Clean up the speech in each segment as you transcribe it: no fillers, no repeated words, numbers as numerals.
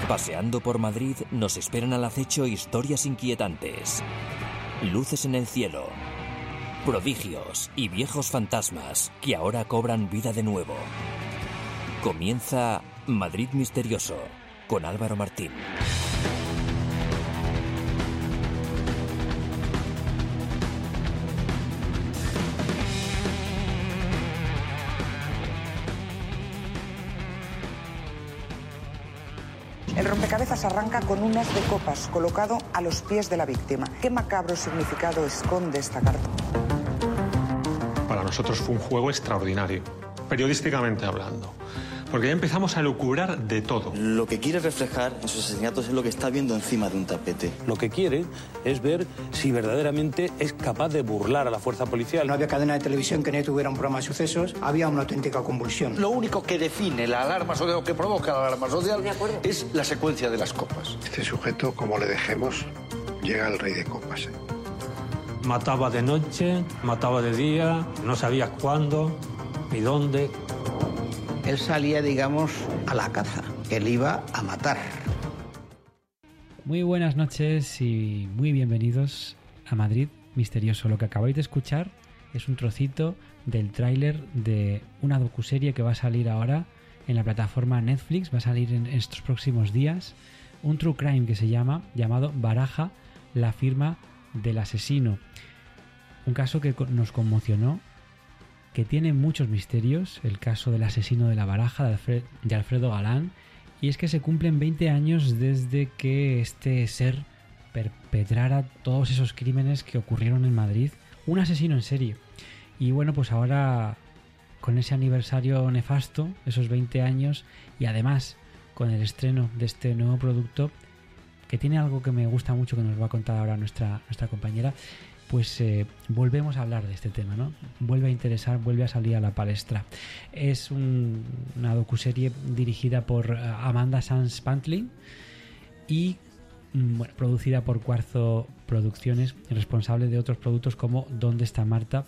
Paseando por Madrid nos esperan al acecho historias inquietantes, luces en el cielo, prodigios y viejos fantasmas que ahora cobran vida de nuevo. Comienza Madrid Misterioso con Álvaro Martín. El rompecabezas arranca con un as de copas colocado a los pies de la víctima. ¿Qué macabro significado esconde esta carta? Para nosotros fue un juego extraordinario, periodísticamente hablando, porque ya empezamos a elucubrar de todo. Lo que quiere reflejar en sus asesinatos es lo que está viendo encima de un tapete. Lo que quiere es ver si verdaderamente es capaz de burlar a la fuerza policial. No había cadena de televisión que no tuviera un programa de sucesos, había una auténtica convulsión. Lo único que define la alarma social, o que provoca la alarma social, es la secuencia de las copas. Este sujeto, como le dejemos, llega al rey de copas. Mataba de noche, mataba de día, no sabía cuándo ni dónde. Él salía, digamos, a la caza. Él iba a matar. Muy buenas noches y muy bienvenidos a Madrid Misterioso. Lo que acabáis de escuchar es un trocito del tráiler de una docuserie que va a salir ahora en la plataforma Netflix. Va a salir en estos próximos días. Un true crime que se llamado Baraja, la firma del asesino. Un caso que nos conmocionó, que tiene muchos misterios, el caso del asesino de la Baraja, de Alfredo Galán, y es que se cumplen 20 años desde que este ser perpetrara todos esos crímenes que ocurrieron en Madrid, un asesino en serie. Y bueno, pues ahora, con ese aniversario nefasto, esos 20 años, y además con el estreno de este nuevo producto, que tiene algo que me gusta mucho, que nos va a contar ahora nuestra compañera, pues volvemos a hablar de este tema, ¿no? Vuelve a interesar, vuelve a salir a la palestra. Es una docuserie dirigida por Amanda Sanz Pantling y producida por Cuarzo Producciones, responsable de otros productos como ¿Dónde está Marta?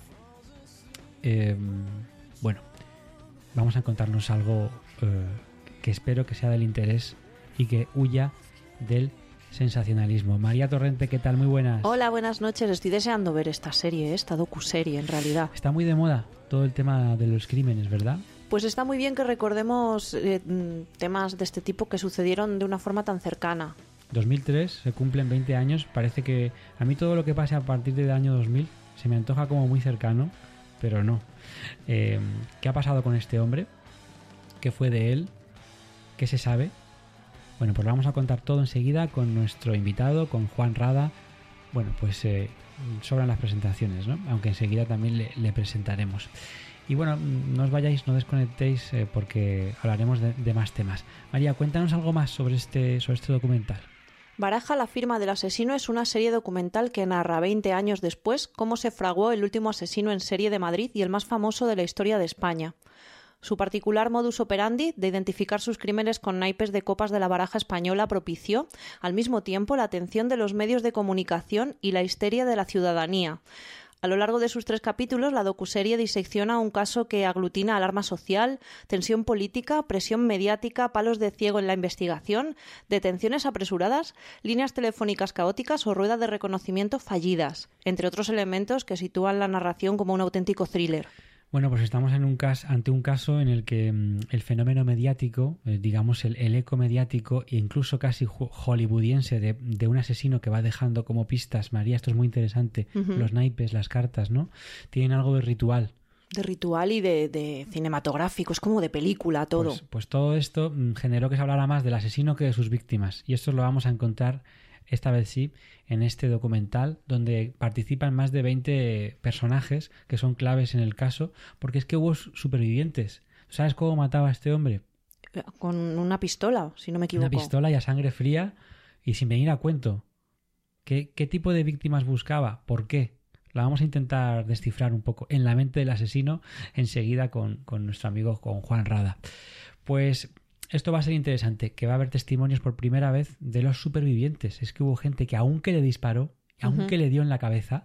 Vamos a contarnos algo que espero que sea del interés y que huya del sensacionalismo. María Torrente, ¿qué tal? Muy buenas. Hola, buenas noches. Estoy deseando ver esta serie, esta docuserie en realidad. Está muy de moda todo el tema de los crímenes, ¿verdad? Pues está muy bien que recordemos temas de este tipo que sucedieron de una forma tan cercana. 2003, se cumplen 20 años. Parece que a mí todo lo que pase a partir del año 2000 se me antoja como muy cercano, pero no. ¿Qué ha pasado con este hombre? ¿Qué fue de él? ¿Qué se sabe? Bueno, pues lo vamos a contar todo enseguida con nuestro invitado, con Juan Rada. Bueno, pues sobran las presentaciones, ¿no? Aunque enseguida también le presentaremos. Y bueno, no os vayáis, no desconectéis porque hablaremos de más temas. María, cuéntanos algo más sobre este documental. Baraja, la firma del asesino, es una serie documental que narra 20 años después cómo se fraguó el último asesino en serie de Madrid y el más famoso de la historia de España. Su particular modus operandi de identificar sus crímenes con naipes de copas de la baraja española propició, al mismo tiempo, la atención de los medios de comunicación y la histeria de la ciudadanía. A lo largo de sus 3 capítulos, la docuserie disecciona un caso que aglutina alarma social, tensión política, presión mediática, palos de ciego en la investigación, detenciones apresuradas, líneas telefónicas caóticas o ruedas de reconocimiento fallidas, entre otros elementos que sitúan la narración como un auténtico thriller. Bueno, pues estamos ante un caso en el que el fenómeno mediático, digamos el eco mediático e incluso casi hollywoodiense de un asesino que va dejando como pistas, María, esto es muy interesante, los naipes, las cartas, ¿no? Tienen algo de ritual. De ritual y de cinematográfico, es como de película todo. Pues todo esto generó que se hablara más del asesino que de sus víctimas, y esto lo vamos a encontrar esta vez sí, en este documental, donde participan más de 20 personajes que son claves en el caso, porque es que hubo supervivientes. ¿Sabes cómo mataba a este hombre? Con una pistola, si no me equivoco. Una pistola y a sangre fría y sin venir a cuento. ¿Qué tipo de víctimas buscaba? ¿Por qué? La vamos a intentar descifrar un poco en la mente del asesino enseguida con nuestro amigo, con Juan Rada. Pues esto va a ser interesante, que va a haber testimonios por primera vez de los supervivientes. Es que hubo gente que aunque le disparó, aunque le dio en la cabeza,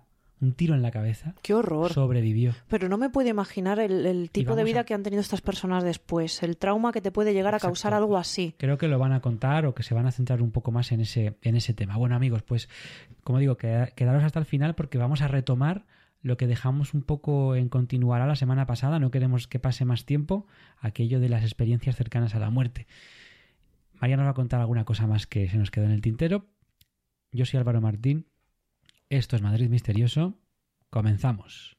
un tiro en la cabeza. ¡Qué horror! Sobrevivió. Pero no me puedo imaginar el tipo de vida que han tenido estas personas después, el trauma que te puede llegar a causar algo así. Creo que lo van a contar o que se van a centrar un poco más en ese tema. Bueno, amigos, pues como digo, quedaros hasta el final porque vamos a retomar lo que dejamos un poco en continuará la semana pasada. No queremos que pase más tiempo, aquello de las experiencias cercanas a la muerte. María nos va a contar alguna cosa más que se nos quedó en el tintero. Yo soy Álvaro Martín. Esto es Madrid Misterioso. Comenzamos.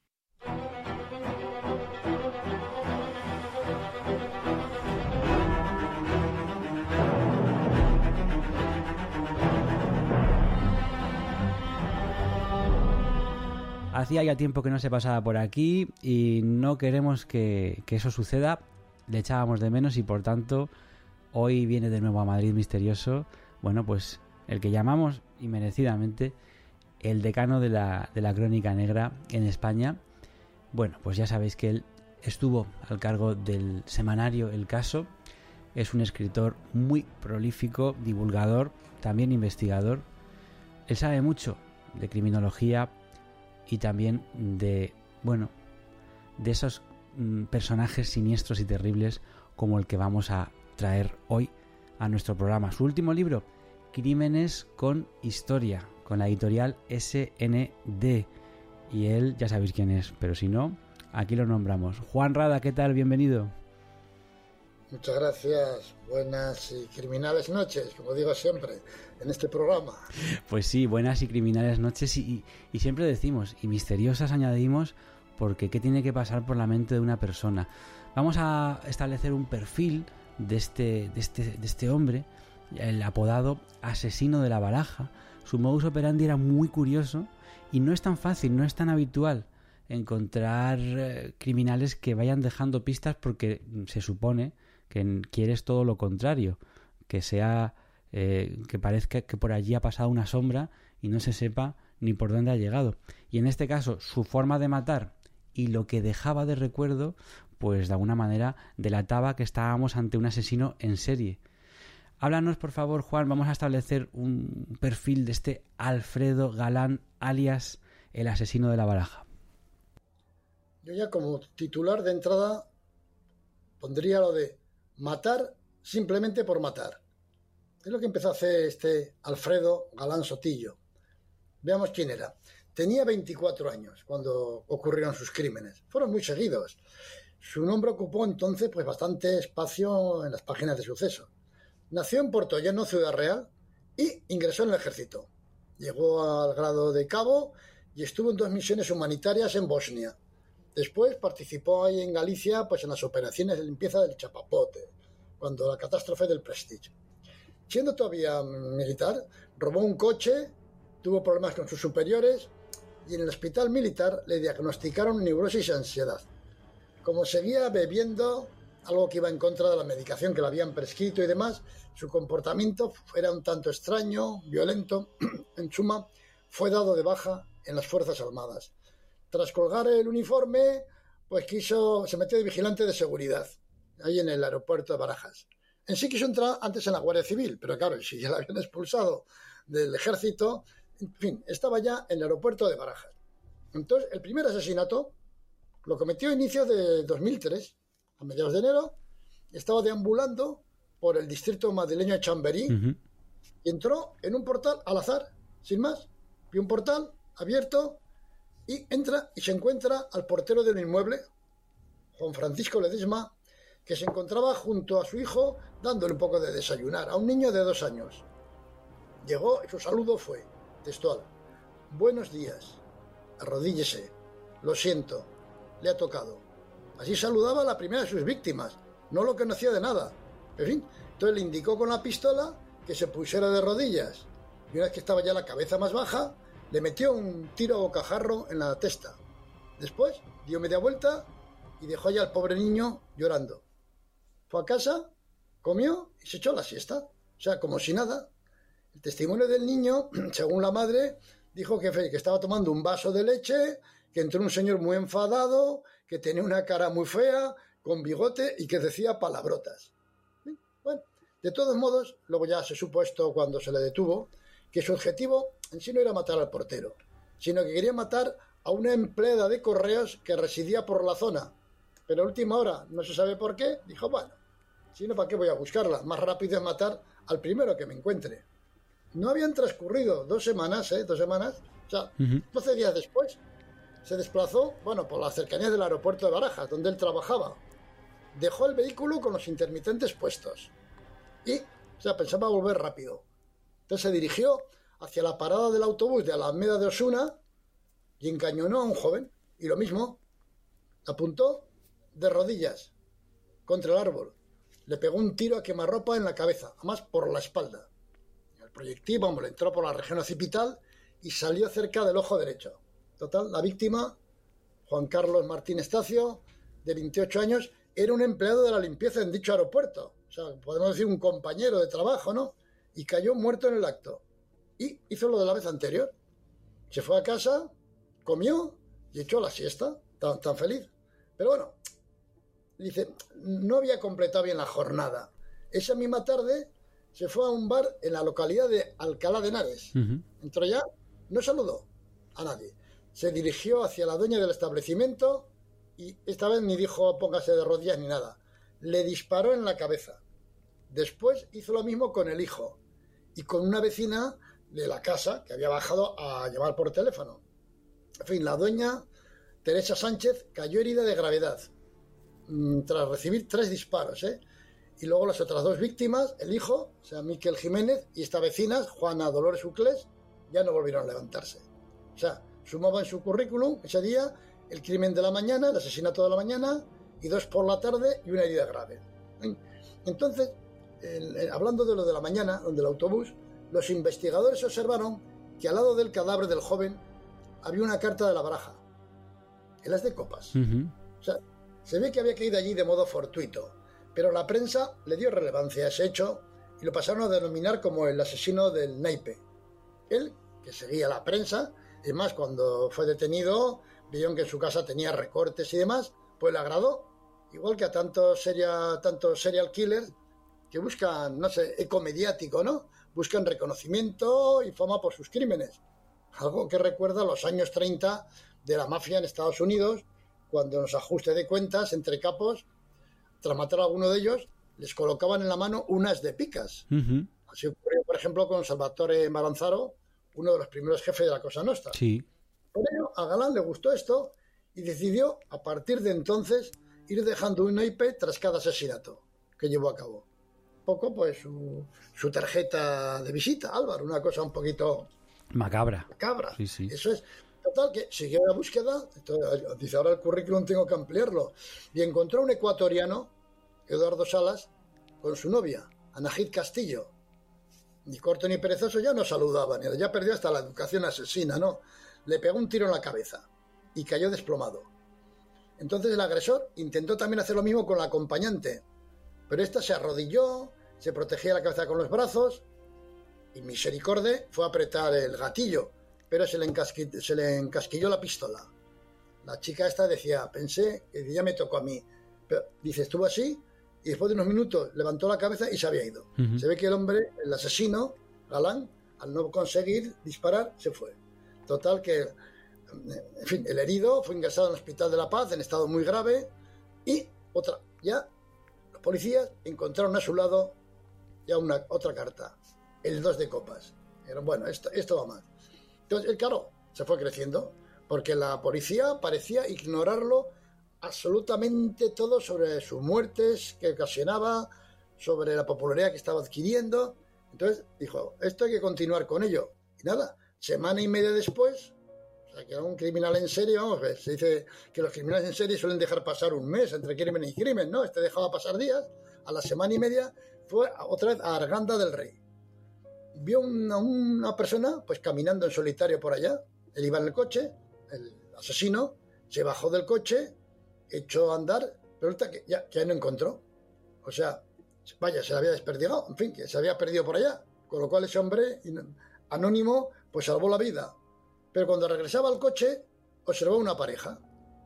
Hacía ya tiempo que no se pasaba por aquí y no queremos que eso suceda. Le echábamos de menos y por tanto hoy viene de nuevo a Madrid Misterioso. Bueno, pues el que llamamos y merecidamente el decano de la crónica negra en España. Bueno, pues ya sabéis que él estuvo al cargo del semanario El Caso. Es un escritor muy prolífico, divulgador, también investigador. Él sabe mucho de criminología y también de esos personajes siniestros y terribles como el que vamos a traer hoy a nuestro programa. Su último libro, Crímenes con Historia, con la editorial SND. Y él, ya sabéis quién es, pero si no, aquí lo nombramos. Juan Rada, ¿qué tal? Bienvenido. Muchas gracias. Buenas y criminales noches, como digo siempre, en este programa. Pues sí, buenas y criminales noches y siempre decimos, y misteriosas añadimos, porque ¿qué tiene que pasar por la mente de una persona? Vamos a establecer un perfil de este hombre, el apodado Asesino de la Baraja. Su modus operandi era muy curioso y no es tan fácil, no es tan habitual encontrar criminales que vayan dejando pistas porque se supone que quieres todo lo contrario, que sea que parezca que por allí ha pasado una sombra y no se sepa ni por dónde ha llegado. Y en este caso, su forma de matar y lo que dejaba de recuerdo, pues de alguna manera delataba que estábamos ante un asesino en serie. Háblanos, por favor, Juan, vamos a establecer un perfil de este Alfredo Galán, alias el Asesino de la Baraja. Yo ya como titular de entrada pondría lo de matar simplemente por matar. Es lo que empezó a hacer este Alfredo Galán Sotillo. Veamos quién era. Tenía 24 años cuando ocurrieron sus crímenes. Fueron muy seguidos. Su nombre ocupó entonces pues bastante espacio en las páginas de sucesos. Nació en Puertollano, Ciudad Real, y ingresó en el ejército. Llegó al grado de cabo y estuvo en 2 misiones humanitarias en Bosnia. Después participó ahí en Galicia pues en las operaciones de limpieza del Chapapote, cuando la catástrofe del Prestige. Siendo todavía militar, robó un coche, tuvo problemas con sus superiores y en el hospital militar le diagnosticaron neurosis y ansiedad. Como seguía bebiendo, algo que iba en contra de la medicación que le habían prescrito y demás, su comportamiento era un tanto extraño, violento. En suma, fue dado de baja en las Fuerzas Armadas. Tras colgar el uniforme, pues se metió de vigilante de seguridad, ahí en el aeropuerto de Barajas. En sí quiso entrar antes en la Guardia Civil, pero claro, si ya la habían expulsado del ejército, en fin, estaba ya en el aeropuerto de Barajas. Entonces, el primer asesinato lo cometió a inicios de 2003, a mediados de enero. Estaba deambulando por el distrito madrileño de Chamberí y entró en un portal al azar, sin más. Vio un portal abierto y entra y se encuentra al portero del inmueble, Juan Francisco Ledesma, que se encontraba junto a su hijo dándole un poco de desayunar, a un niño de 2 años. Llegó y su saludo fue textual: buenos días, arrodíllese, lo siento, le ha tocado. Así saludaba a la primera de sus víctimas, no lo conocía de nada. En fin, entonces le indicó con la pistola que se pusiera de rodillas y una vez que estaba ya la cabeza más baja, le metió un tiro a bocajarro en la testa. Después dio media vuelta y dejó allá al pobre niño llorando. Fue a casa, comió y se echó la siesta. O sea, como si nada. El testimonio del niño, según la madre, dijo que estaba tomando un vaso de leche, que entró un señor muy enfadado, que tenía una cara muy fea, con bigote y que decía palabrotas. Bueno, de todos modos, luego ya se supo esto cuando se le detuvo, que su objetivo en sí no era matar al portero, sino que quería matar a una empleada de correos que residía por la zona, pero a última hora, no se sabe por qué, dijo, bueno, si no, ¿para qué voy a buscarla? Más rápido es matar al primero que me encuentre. No habían transcurrido 2 semanas, o sea, 12 días después, se desplazó, bueno, por las cercanías del aeropuerto de Barajas, donde él trabajaba. Dejó el vehículo con los intermitentes puestos y, o sea, pensaba volver rápido. Entonces se dirigió hacia la parada del autobús de Alameda de Osuna y encañonó a un joven. Y lo mismo, apuntó de rodillas contra el árbol. Le pegó un tiro a quemarropa en la cabeza, además por la espalda. El proyectil, vamos, le entró por la región occipital y salió cerca del ojo derecho. Total, la víctima, Juan Carlos Martín Estacio, de 28 años, era un empleado de la limpieza en dicho aeropuerto. O sea, podemos decir un compañero de trabajo, ¿no? Y cayó muerto en el acto. Y hizo lo de la vez anterior. Se fue a casa, comió y echó la siesta. Tan feliz. Pero bueno, dice, no había completado bien la jornada. Esa misma tarde se fue a un bar en la localidad de Alcalá de Henares. Entró ya, no saludó a nadie. Se dirigió hacia la dueña del establecimiento y esta vez ni dijo póngase de rodillas ni nada. Le disparó en la cabeza. Después hizo lo mismo con el hijo y con una vecina de la casa que había bajado a llamar por teléfono. En fin, la dueña, Teresa Sánchez, cayó herida de gravedad tras recibir 3 disparos, Y luego las otras 2 víctimas, el hijo, o sea, Miquel Jiménez, y esta vecina, Juana Dolores Uclés, ya no volvieron a levantarse. O sea, sumaba en su currículum ese día el crimen de la mañana, el asesinato de la mañana, y 2 por la tarde y una herida grave. Entonces, hablando de lo de la mañana, donde el autobús, los investigadores observaron que al lado del cadáver del joven había una carta de la baraja, en las de copas. O sea, se ve que había caído allí de modo fortuito, pero la prensa le dio relevancia a ese hecho y lo pasaron a denominar como el asesino del naipe. Él, que seguía la prensa, es más, cuando fue detenido, vieron que en su casa tenía recortes y demás, pues le agradó, igual que a tantos serial killers que buscan, no sé, eco mediático, ¿no? Buscan reconocimiento y fama por sus crímenes. Algo que recuerda a los años 30 de la mafia en Estados Unidos, cuando en los ajustes de cuentas entre capos, tras matar a alguno de ellos, les colocaban en la mano unas de picas. Así ocurrió, por ejemplo, con Salvatore Maranzaro, uno de los primeros jefes de la Cosa Nostra. Sí. Por ello, a Galán le gustó esto y decidió, a partir de entonces, ir dejando un naipe tras cada asesinato que llevó a cabo. Poco, pues, su tarjeta de visita, Álvaro, una cosa un poquito... Macabra. Sí, sí. Eso es. Total, que siguió la búsqueda, dice, ahora el currículum tengo que ampliarlo, y encontró un ecuatoriano, Eduardo Salas, con su novia, Anahid Castillo. Ni corto ni perezoso, ya no saludaban, ya perdió hasta la educación asesina, ¿no? Le pegó un tiro en la cabeza y cayó desplomado. Entonces el agresor intentó también hacer lo mismo con la acompañante, pero esta se arrodilló, se protegía la cabeza con los brazos y Misericorde fue a apretar el gatillo, pero se le encasquilló la pistola. La chica esta decía, pensé que ya me tocó a mí. Pero dice, estuvo así y después de unos minutos levantó la cabeza y se había ido. Se ve que el hombre, el asesino, Galán, al no conseguir disparar, se fue. Total que, en fin, el herido fue ingresado en el Hospital de la Paz en estado muy grave y ya los policías encontraron a su lado ya otra carta, el 2 de copas. Dijeron, bueno, esto va mal. Entonces, el claro, se fue creciendo, porque la policía parecía ignorarlo absolutamente todo sobre sus muertes que ocasionaba, sobre la popularidad que estaba adquiriendo. Entonces dijo, esto hay que continuar con ello. Y nada, semana y media después, o sea, que era un criminal en serie, vamos a ver, se dice que los criminales en serie suelen dejar pasar un mes entre crimen y crimen, ¿no? Este dejaba pasar días, a la semana y media fue otra vez a Arganda del Rey. Vio una persona pues caminando en solitario por allá, él iba en el coche, el asesino se bajó del coche, echó a andar, pero resulta que ya no encontró. O sea, vaya, se le había desperdigado, en fin, que se había perdido por allá, con lo cual ese hombre anónimo pues salvó la vida. Pero cuando regresaba al coche, observó una pareja,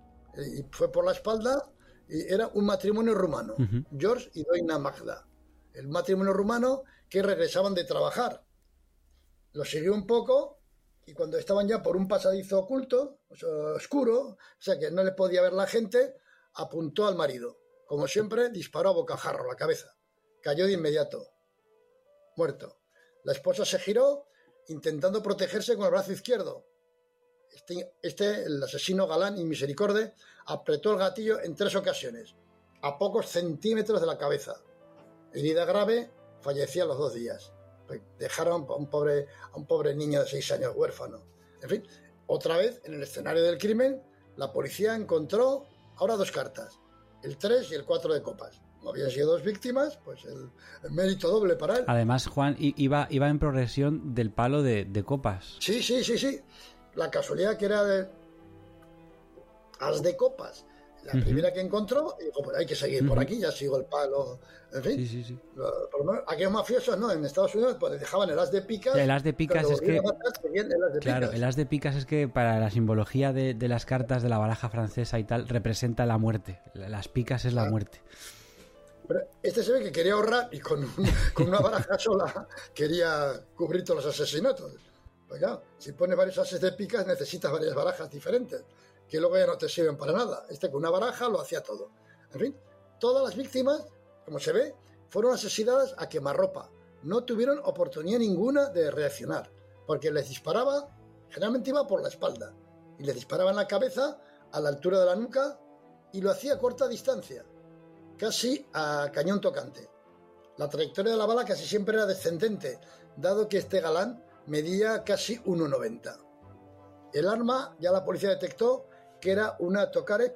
y fue por la espalda, y era un matrimonio rumano, George y Doina Magda, el matrimonio rumano que regresaban de trabajar. Lo siguió un poco y cuando estaban ya por un pasadizo oculto, oscuro, o sea que no le podía ver la gente, apuntó al marido. Como siempre, disparó a bocajarro, la cabeza. Cayó de inmediato, muerto. La esposa se giró, intentando protegerse con el brazo izquierdo. El asesino galán y misericorde, apretó el gatillo en 3 ocasiones, a pocos centímetros de la cabeza. Herida grave, fallecía a los 2 días. Dejaron a un pobre niño de 6 años huérfano. En fin, otra vez, en el escenario del crimen, la policía encontró ahora 2 cartas, el 3 y el 4 de copas. Como habían sido 2 víctimas, pues el mérito doble para él. Además, Juan iba en progresión del palo de copas. Sí. La casualidad que era de as de copas. La primera que encontró, dijo, pues hay que seguir por aquí, ya sigo el palo. En fin, sí. Por lo menos, aquellos mafiosos, ¿no? En Estados Unidos, pues dejaban el as de picas. El as de picas es que... Claro, el as de picas es que para la simbología de las cartas de la baraja francesa y tal, representa la muerte. Las picas es la muerte. Pero este se ve que quería ahorrar y con una baraja sola quería cubrir todos los asesinatos. Pues claro, si pones varios ases de picas necesitas varias barajas diferentes, que luego ya no te sirven para nada. Este con una baraja lo hacía todo. En fin, todas las víctimas, como se ve, fueron asesinadas a quemarropa. No tuvieron oportunidad ninguna de reaccionar, porque les disparaba, generalmente iba por la espalda, y les disparaba en la cabeza, a la altura de la nuca, y lo hacía a corta distancia, casi a cañón tocante. La trayectoria de la bala casi siempre era descendente, dado que este galán medía casi 1,90. El arma ya la policía detectó que era una Tokarev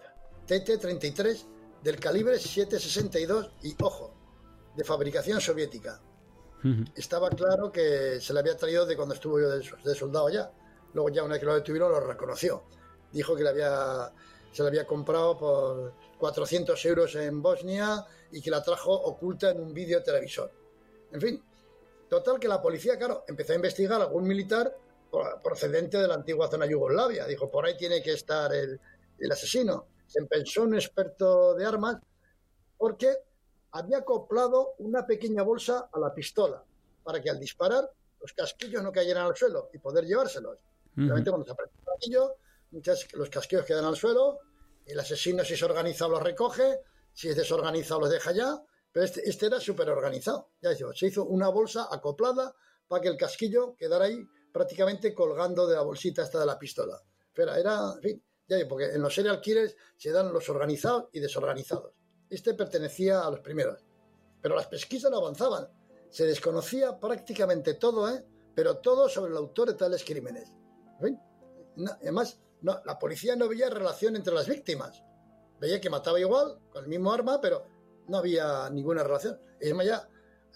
TT-33 del calibre 7,62 y, ojo, de fabricación soviética. Estaba claro que se le había traído de cuando estuvo yo de soldado allá. Luego ya una vez que lo detuvieron lo reconoció. Dijo que se la había comprado por 400 euros en Bosnia y que la trajo oculta en un vídeo televisor. En fin, total que la policía, claro, empezó a investigar a algún militar procedente de la antigua zona Yugoslavia. Dijo, por ahí tiene que estar el asesino. Se pensó un experto de armas porque había acoplado una pequeña bolsa a la pistola para que al disparar los casquillos no cayeran al suelo y poder llevárselos. Realmente cuando se aprieta el casquillo, los casquillos quedan al suelo, el asesino si es organizado los recoge, si es desorganizado los deja ya, pero este era súper organizado. Ya decimos, se hizo una bolsa acoplada para que el casquillo quedara ahí prácticamente colgando de la bolsita esta de la pistola. Pero era, en fin, ya digo, porque en los serial killers se dan los organizados y desorganizados. Este pertenecía a los primeros. Pero las pesquisas no avanzaban. Se desconocía prácticamente todo, pero todo sobre el autor de tales crímenes. En fin, además, la policía no veía relación entre las víctimas. Veía que mataba igual, con el mismo arma, pero no había ninguna relación. Es más, ya,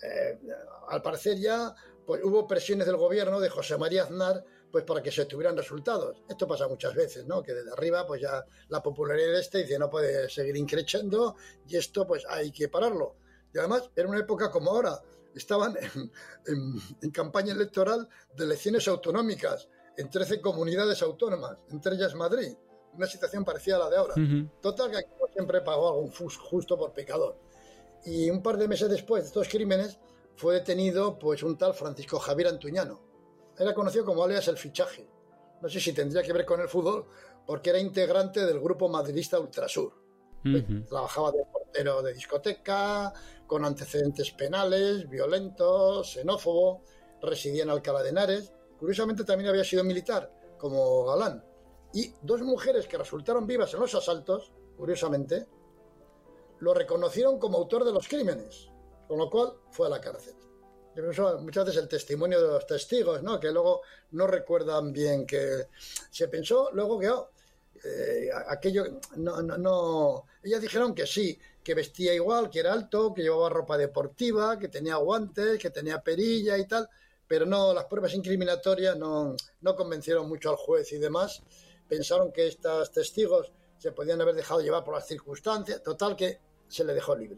al parecer ya pues, hubo presiones del gobierno de José María Aznar pues para que se obtuvieran resultados. Esto pasa muchas veces, ¿no? Que desde arriba pues ya la popularidad de este dice no puede seguir increciendo y esto pues hay que pararlo. Y además era una época como ahora. Estaban en campaña electoral de elecciones autonómicas en 13 comunidades autónomas, entre ellas Madrid. Una situación parecida a la de ahora. Total, que aquí siempre pagó algún justo por pecador. Y un par de meses después de estos crímenes fue detenido pues un tal Francisco Javier Antuñano. Era conocido como alias El Fichaje. No sé si tendría que ver con el fútbol, porque era integrante del grupo madridista Ultrasur. Trabajaba de portero de discoteca, con antecedentes penales, violento, xenófobo, residía en Alcalá de Henares. Curiosamente también había sido militar, como galán. Y 2 mujeres que resultaron vivas en los asaltos, curiosamente, lo reconocieron como autor de los crímenes, con lo cual fue a la cárcel. Yo pienso muchas veces el testimonio de los testigos, ¿no? Que luego no recuerdan bien que se pensó, luego que aquello no. Ellas dijeron que sí, que vestía igual, que era alto, que llevaba ropa deportiva, que tenía guantes, que tenía perilla y tal, pero no, las pruebas incriminatorias no convencieron mucho al juez y demás. Pensaron que estos testigos se podían haber dejado llevar por las circunstancias. Total, que se le dejó libre.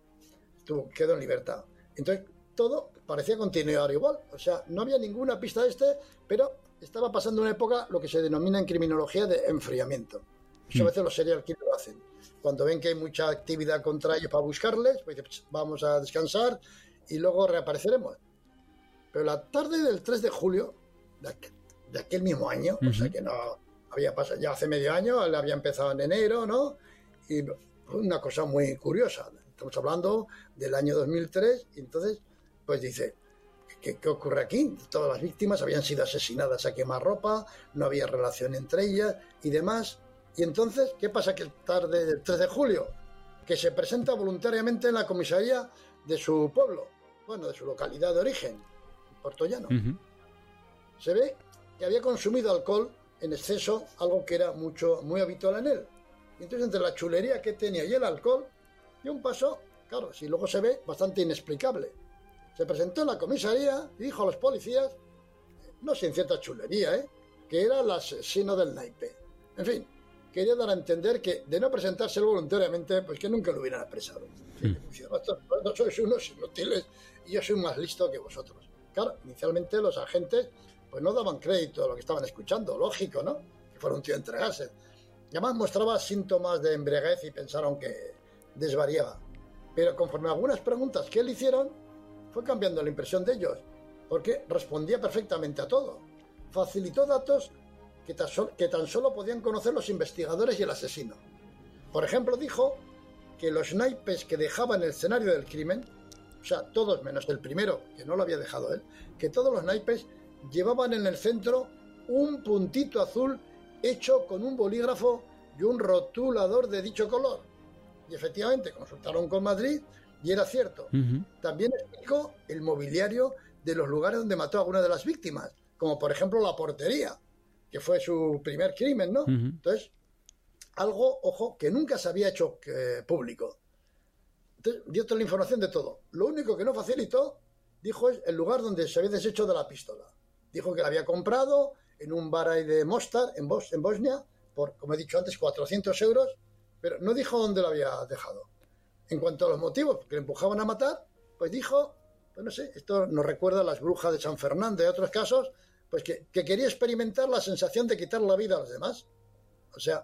Quedó en libertad. Entonces, todo parecía continuar igual. O sea, no había ninguna pista de pero estaba pasando una época, lo que se denomina en criminología, de enfriamiento. Eso a veces los serial killers lo hacen. Cuando ven que hay mucha actividad contra ellos para buscarles, pues vamos a descansar y luego reapareceremos. Pero la tarde del 3 de julio de aquel mismo año, o sea que no había pasado, ya hace medio año, él había empezado en enero, ¿no? Y fue una cosa muy curiosa. Estamos hablando del año 2003, y entonces, pues dice, ¿qué ocurre aquí? Todas las víctimas habían sido asesinadas a quemarropa, no había relación entre ellas y demás. Y entonces, ¿qué pasa? Que tarde del 3 de julio, que se presenta voluntariamente en la comisaría de su pueblo, bueno, de su localidad de origen, Puerto Llano. Se ve que había consumido alcohol en exceso, algo que era muy habitual en él. Y entonces, entre la chulería que tenía y el alcohol, dio un paso, claro, si luego se ve, bastante inexplicable. Se presentó en la comisaría y dijo a los policías, no sin cierta chulería, que era el asesino del naipe. En fin, quería dar a entender que, de no presentarse voluntariamente, pues que nunca lo hubieran apresado. Vosotros sois unos inútiles y yo soy más listo que vosotros. Claro, inicialmente los agentes pues no daban crédito a lo que estaban escuchando, lógico, ¿no? Que fuera un tío a entregarse. Y además mostraba síntomas de embriaguez y pensaron que desvariaba. Pero conforme a algunas preguntas que le hicieron, fue cambiando la impresión de ellos, porque respondía perfectamente a todo. Facilitó datos que tan solo podían conocer los investigadores y el asesino. Por ejemplo, dijo que los naipes que dejaba en el escenario del crimen, o sea, todos menos el primero, que no lo había dejado él, que todos los naipes llevaban en el centro un puntito azul hecho con un bolígrafo y un rotulador de dicho color. Y efectivamente consultaron con Madrid y era cierto. También explicó el mobiliario de los lugares donde mató a alguna de las víctimas, como por ejemplo la portería, que fue su primer crimen, ¿no? Entonces, algo, ojo, que nunca se había hecho público. Entonces, dio toda la información de todo. Lo único que no facilitó, dijo, es el lugar donde se había deshecho de la pistola. Dijo que la había comprado en un bar ahí de Mostar, en Bosnia, por, como he dicho antes, 400 euros, pero no dijo dónde la había dejado. En cuanto a los motivos que le empujaban a matar, pues dijo, pues no sé, esto nos recuerda a las brujas de San Fernando y a otros casos, pues que quería experimentar la sensación de quitar la vida a los demás. O sea,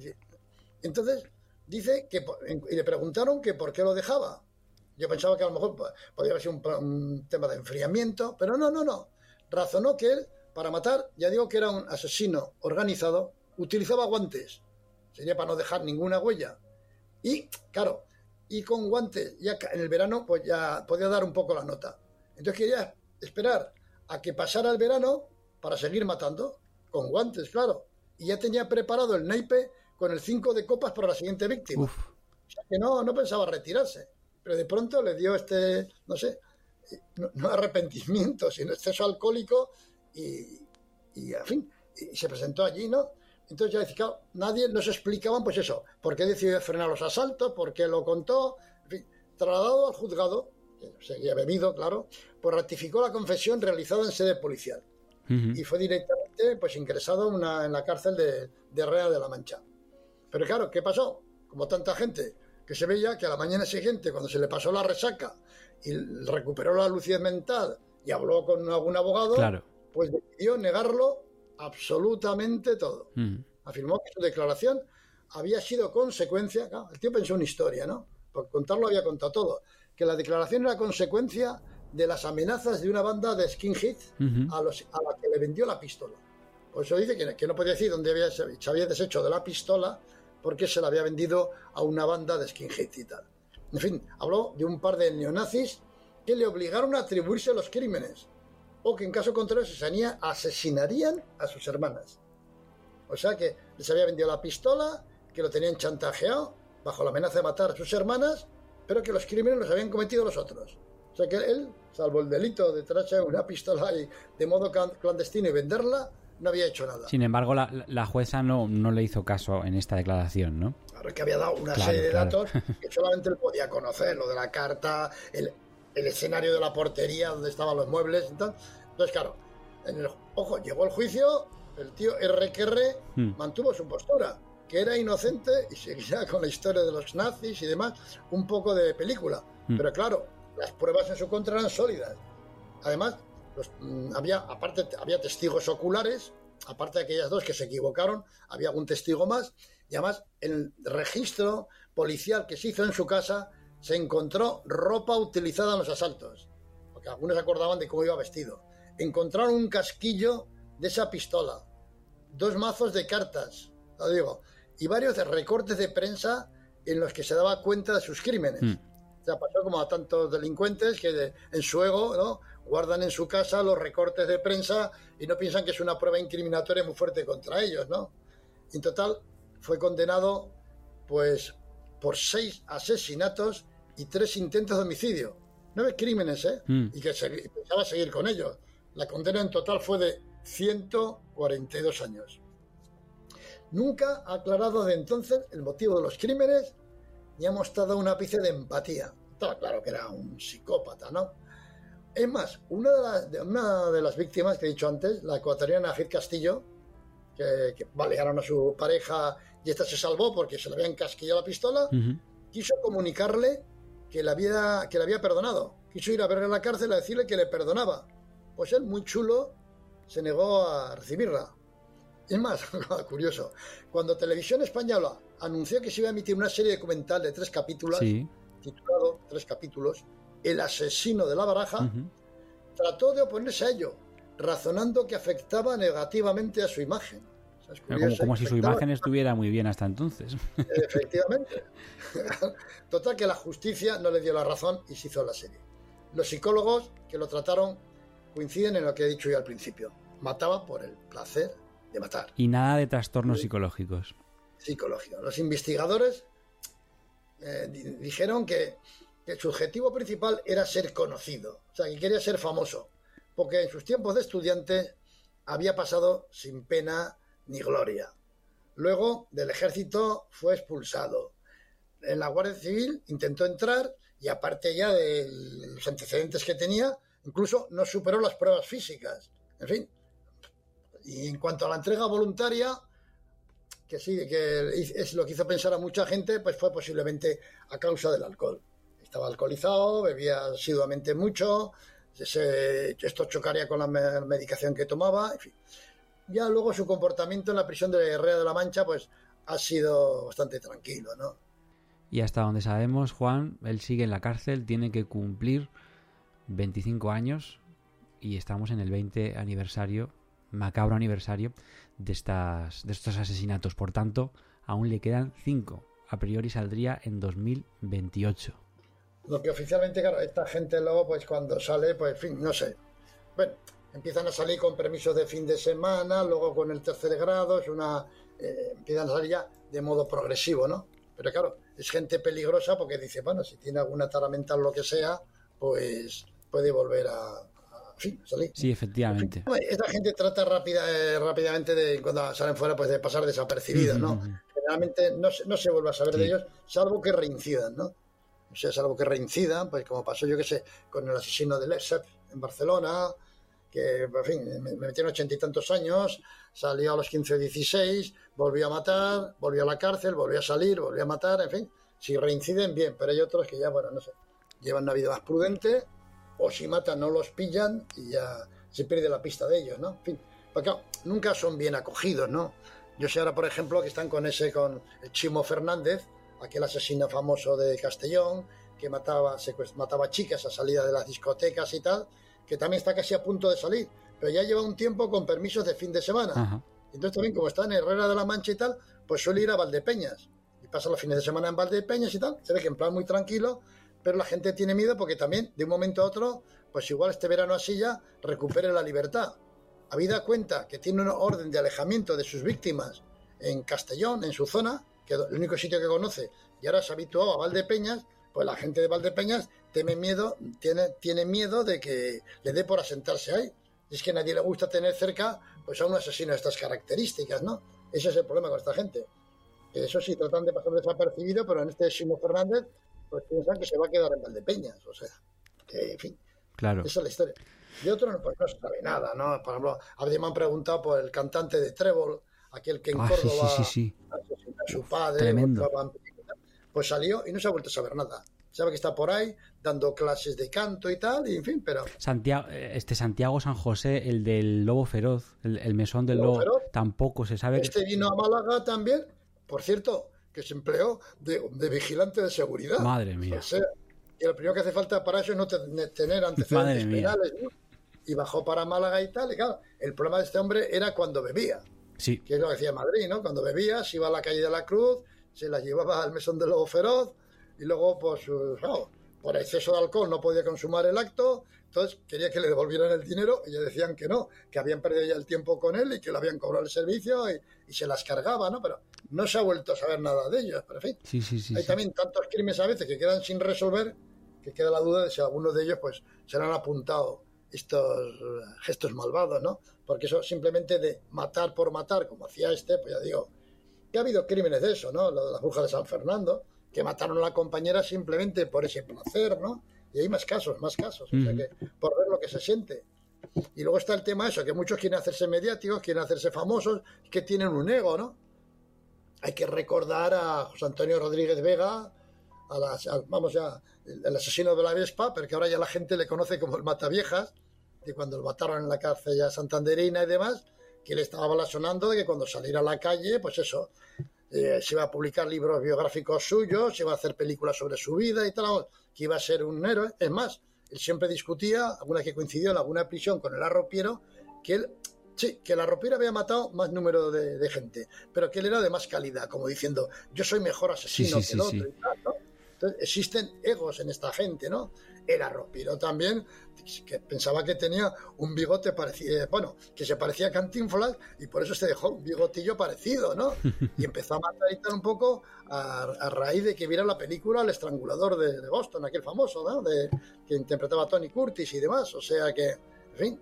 entonces dice que, y le preguntaron que por qué lo dejaba. Yo pensaba que a lo mejor podía haber sido un tema de enfriamiento, pero no. Razonó que él, para matar, ya digo que era un asesino organizado, utilizaba guantes. Sería para no dejar ninguna huella. Y, claro, y con guantes, ya en el verano, pues ya podía dar un poco la nota. Entonces quería esperar a que pasara el verano para seguir matando, con guantes, claro. Y ya tenía preparado el naipe con el 5 de copas para la siguiente víctima. O sea que no pensaba retirarse. Pero de pronto le dio no sé, no arrepentimiento, sino exceso alcohólico y en fin, y se presentó allí, ¿no? Entonces ya decía, claro, nadie nos explicaban, pues eso, por qué decidió frenar los asaltos, por qué lo contó, en fin, trasladado al juzgado, que seguía bebido, claro, pues ratificó la confesión realizada en sede policial y fue directamente pues ingresado en la cárcel de Herrera de la Mancha. Pero claro, ¿qué pasó? Como tanta gente que se veía que a la mañana siguiente, cuando se le pasó la resaca y recuperó la lucidez mental y habló con algún abogado, pues decidió negarlo absolutamente todo. Afirmó que su declaración había sido consecuencia, claro, el tío pensó una historia, ¿no? Por contarlo había contado todo, que la declaración era consecuencia de las amenazas de una banda de skinheads a la que le vendió la pistola. Por eso dice que no podía decir dónde se había deshecho de la pistola, porque se la había vendido a una banda de skinheads y tal. En fin, habló de un par de neonazis que le obligaron a atribuirse los crímenes, o que en caso contrario asesinarían a sus hermanas. O sea que les había vendido la pistola, que lo tenían chantajeado bajo la amenaza de matar a sus hermanas, pero que los crímenes los habían cometido los otros. O sea que él, salvo el delito de traer una pistola y de modo clandestino y venderla, no había hecho nada. Sin embargo, la jueza no le hizo caso en esta declaración, ¿no? Claro, que había dado una serie de datos que solamente él podía conocer, lo de la carta, el escenario de la portería donde estaban los muebles y tal. Entonces, claro, llegó el juicio, el tío R. mantuvo su postura, que era inocente y seguía con la historia de los nazis y demás, un poco de película. Pero claro, las pruebas en su contra eran sólidas. Además, había testigos oculares, aparte de aquellas dos que se equivocaron, había algún testigo más, y además en el registro policial que se hizo en su casa se encontró ropa utilizada en los asaltos, porque algunos se acordaban de cómo iba vestido. Encontraron un casquillo de esa pistola, 2 mazos de cartas, lo digo, y varios recortes de prensa en los que se daba cuenta de sus crímenes. O sea, pasó como a tantos delincuentes que en su ego, ¿no?, guardan en su casa los recortes de prensa y no piensan que es una prueba incriminatoria muy fuerte contra ellos, ¿no? En total fue condenado pues por 6 asesinatos y 3 intentos de homicidio. 9 crímenes, y que pensaba seguir con ellos. La condena en total fue de 142 años. Nunca ha aclarado de entonces el motivo de los crímenes ni ha mostrado un ápice de empatía. Estaba claro que era un psicópata, ¿no? Es más, una de las víctimas que he dicho antes, la ecuatoriana Gil Castillo, que balearon a su pareja y esta se salvó porque se le había encasquillado la pistola, quiso comunicarle que le había perdonado. Quiso ir a verle a la cárcel a decirle que le perdonaba. Pues él, muy chulo, se negó a recibirla. Es más, curioso, cuando Televisión Española anunció que se iba a emitir una serie documental de 3 capítulos, titulado 3 capítulos, El asesino de la baraja, trató de oponerse a ello, razonando que afectaba negativamente a su imagen. O sea, es curioso, como si su imagen estuviera muy bien hasta entonces. Efectivamente. Total, que la justicia no le dio la razón y se hizo la serie. Los psicólogos que lo trataron coinciden en lo que he dicho yo al principio. Mataba por el placer de matar. Y nada de trastornos psicológicos. Los investigadores dijeron que su objetivo principal era ser conocido, o sea, que quería ser famoso, porque en sus tiempos de estudiante había pasado sin pena ni gloria. Luego del ejército fue expulsado. En la Guardia Civil intentó entrar y, aparte ya de los antecedentes que tenía, incluso no superó las pruebas físicas. En fin. Y en cuanto a la entrega voluntaria, que sí, que es lo que hizo pensar a mucha gente, pues fue posiblemente a causa del alcohol. Estaba alcoholizado, bebía asiduamente mucho, esto chocaría con la medicación que tomaba, en fin. Ya luego su comportamiento en la prisión de Herrera de la Mancha pues ha sido bastante tranquilo, ¿no? Y hasta donde sabemos, Juan, él sigue en la cárcel, tiene que cumplir 25 años y estamos en el 20 aniversario, macabro aniversario de estos asesinatos. Por tanto, aún le quedan 5. A priori saldría en 2028. Lo que oficialmente, claro, esta gente luego, pues cuando sale, pues en fin, no sé. Bueno, empiezan a salir con permisos de fin de semana, luego con el tercer grado, empiezan a salir ya de modo progresivo, ¿no? Pero claro, es gente peligrosa porque dice, bueno, si tiene alguna tara mental o lo que sea, pues puede volver a salir. Sí, efectivamente. En fin, esta gente trata rápidamente de, cuando salen fuera, pues de pasar desapercibidos, ¿no? Generalmente no se vuelve a saber de ellos, salvo que reincidan, ¿no? O sea, salvo que reincidan, pues como pasó, yo qué sé, con el asesino de Lesseps en Barcelona, que, en fin, me metieron 80 y tantos años, salió a los 15 o 16, volvió a matar, volvió a la cárcel, volvió a salir, volvió a matar, en fin. Si reinciden, bien, pero hay otros que ya, bueno, no sé, llevan una vida más prudente, o si matan no los pillan y ya se pierde la pista de ellos, ¿no? En fin, porque nunca son bien acogidos, ¿no? Yo sé ahora, por ejemplo, que están con el Chimo Fernández, aquel asesino famoso de Castellón, que mataba chicas a salida de las discotecas y tal, que también está casi a punto de salir, pero ya lleva un tiempo con permisos de fin de semana. Ajá. Entonces también, como está en Herrera de la Mancha y tal, pues suele ir a Valdepeñas y pasa los fines de semana en Valdepeñas y tal. Se ve que en plan muy tranquilo, pero la gente tiene miedo porque también de un momento a otro, pues igual este verano así ya recupere la libertad. Habida cuenta que tiene una orden de alejamiento de sus víctimas en Castellón, en su zona, que es el único sitio que conoce, y ahora se ha habituado a Valdepeñas, pues la gente de Valdepeñas tiene miedo de que le dé por asentarse ahí. Es que a nadie le gusta tener cerca pues a un asesino de estas características, ¿no? Ese es el problema con esta gente. Eso sí, tratan de pasar desapercibido, pero en este Chimo Fernández pues piensan que se va a quedar en Valdepeñas, o sea, que en fin, claro. Esa es la historia. De otro pues no se sabe nada, ¿no? Por ejemplo, me han preguntado por el cantante de Trébol, aquel que en Córdoba sí. asesinó a su padre. Tremendo. Pues salió y no se ha vuelto a saber nada. Sabe que está por ahí dando clases de canto y tal, y en fin, pero... Santiago San José, el del Lobo Feroz, el mesón del Lobo, tampoco se sabe... Vino a Málaga también, por cierto, que se empleó de vigilante de seguridad. Madre mía. O sea, y lo primero que hace falta para eso es no tener antecedentes penales, ¿no? y bajó para Málaga y tal. Y claro, el problema de este hombre era cuando bebía. Sí. Que es lo que decía Madrid, ¿no? Cuando bebía, se iba a la calle de la Cruz, se la llevaba al mesón del Lobo Feroz y luego, pues, claro, por exceso de alcohol no podía consumar el acto, entonces quería que le devolvieran el dinero y ellos decían que no, que habían perdido ya el tiempo con él y que le habían cobrado el servicio y se las cargaba, ¿no? Pero no se ha vuelto a saber nada de ellos, pero en fin. Sí. Hay también tantos crímenes a veces que quedan sin resolver que queda la duda de si algunos de ellos pues se le han apuntado estos gestos malvados, ¿no? Porque eso simplemente de matar por matar, como hacía pues ya digo, que ha habido crímenes de eso, ¿no? Lo de las brujas de San Fernando, que mataron a la compañera simplemente por ese placer, ¿no? Y hay más casos, o sea que por ver lo que se siente. Y luego está el tema eso, que muchos quieren hacerse mediáticos, quieren hacerse famosos, que tienen un ego, ¿no? Hay que recordar a José Antonio Rodríguez Vega, el asesino de la Vespa, porque ahora ya la gente le conoce como el Mataviejas, de cuando lo mataron en la cárcel ya santanderina y demás, que le estaba blasonando de que cuando saliera a la calle, pues eso, se iba a publicar libros biográficos suyos, se iba a hacer películas sobre su vida y tal, que iba a ser un héroe. Es más, él siempre discutía, alguna vez que coincidió en alguna prisión con el arropiero, que él, sí, que el arropiero había matado más número de gente, pero que él era de más calidad, como diciendo, yo soy mejor asesino que el otro y tal, ¿no? Entonces, existen egos en esta gente, ¿no? El arropiero también, que pensaba que tenía un bigote parecido, que se parecía a Cantinflas y por eso se dejó un bigotillo parecido, ¿no? Y empezó a matar y tal un poco a raíz de que viera la película El Estrangulador de Boston, aquel famoso, ¿no? Que interpretaba a Tony Curtis y demás, o sea que, en fin,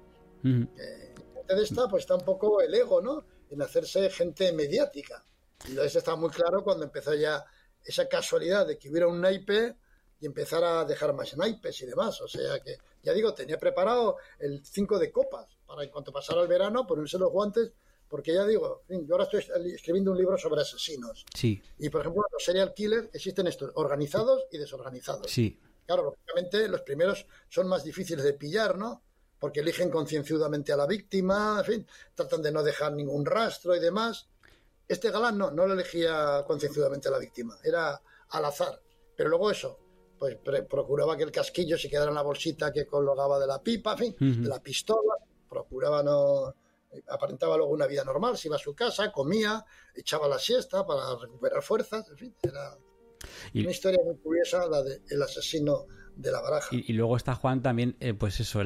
que de esta pues está un poco el ego, ¿no? En hacerse gente mediática. Y entonces está muy claro cuando empezó ya esa casualidad de que hubiera un naipe y empezar a dejar más naipes y demás. O sea que, ya digo, tenía preparado el 5 de copas para en cuanto pasara el verano ponerse los guantes, porque ya digo, yo ahora estoy escribiendo un libro sobre asesinos. Sí. Y por ejemplo, los serial killers existen estos, organizados y desorganizados. Sí. Claro, lógicamente los primeros son más difíciles de pillar, ¿no? Porque eligen concienzudamente a la víctima, en fin, tratan de no dejar ningún rastro y demás. Este galán no lo elegía concienzudamente a la víctima, era al azar. Pero luego eso, pues procuraba que el casquillo se quedara en la bolsita que colgaba de la pipa, en fin, de la pistola, procuraba no... aparentaba luego una vida normal, se iba a su casa, comía, echaba la siesta para recuperar fuerzas, en fin, era una historia muy curiosa la del asesino de la Baraja. Y luego está, Juan, también, pues eso,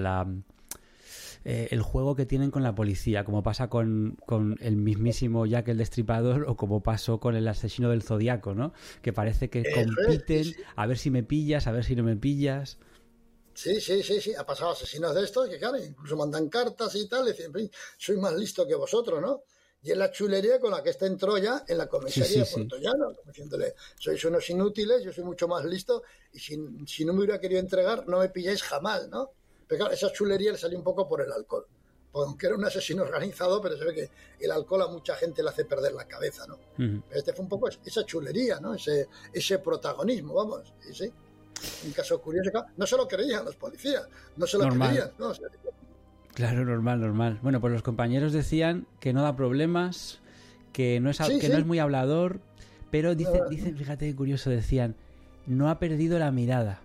el juego que tienen con la policía, como pasa con el mismísimo Jack el Destripador o como pasó con el asesino del Zodiaco, ¿no? Que parece que compiten a ver si me pillas, a ver si no me pillas. Sí, ha pasado asesinos de estos que, claro, incluso mandan cartas y tal, y dicen, soy más listo que vosotros, ¿no? Y es la chulería con la que está en Troya, en la comisaría de Puerto Llano, como diciéndole, sois unos inútiles, yo soy mucho más listo, y si no me hubiera querido entregar, no me pilláis jamás, ¿no? Pero claro, esa chulería le salió un poco por el alcohol. Aunque era un asesino organizado, pero se ve que el alcohol a mucha gente le hace perder la cabeza, ¿no? Pero este fue un poco esa chulería, ¿no? Ese protagonismo, vamos. Sí. Un caso curioso. No se lo creían los policías, no se lo creían, ¿no? O sea, claro, normal. Bueno, pues los compañeros decían que no da problemas, que no es muy hablador, pero dicen, fíjate qué curioso, decían, no ha perdido la mirada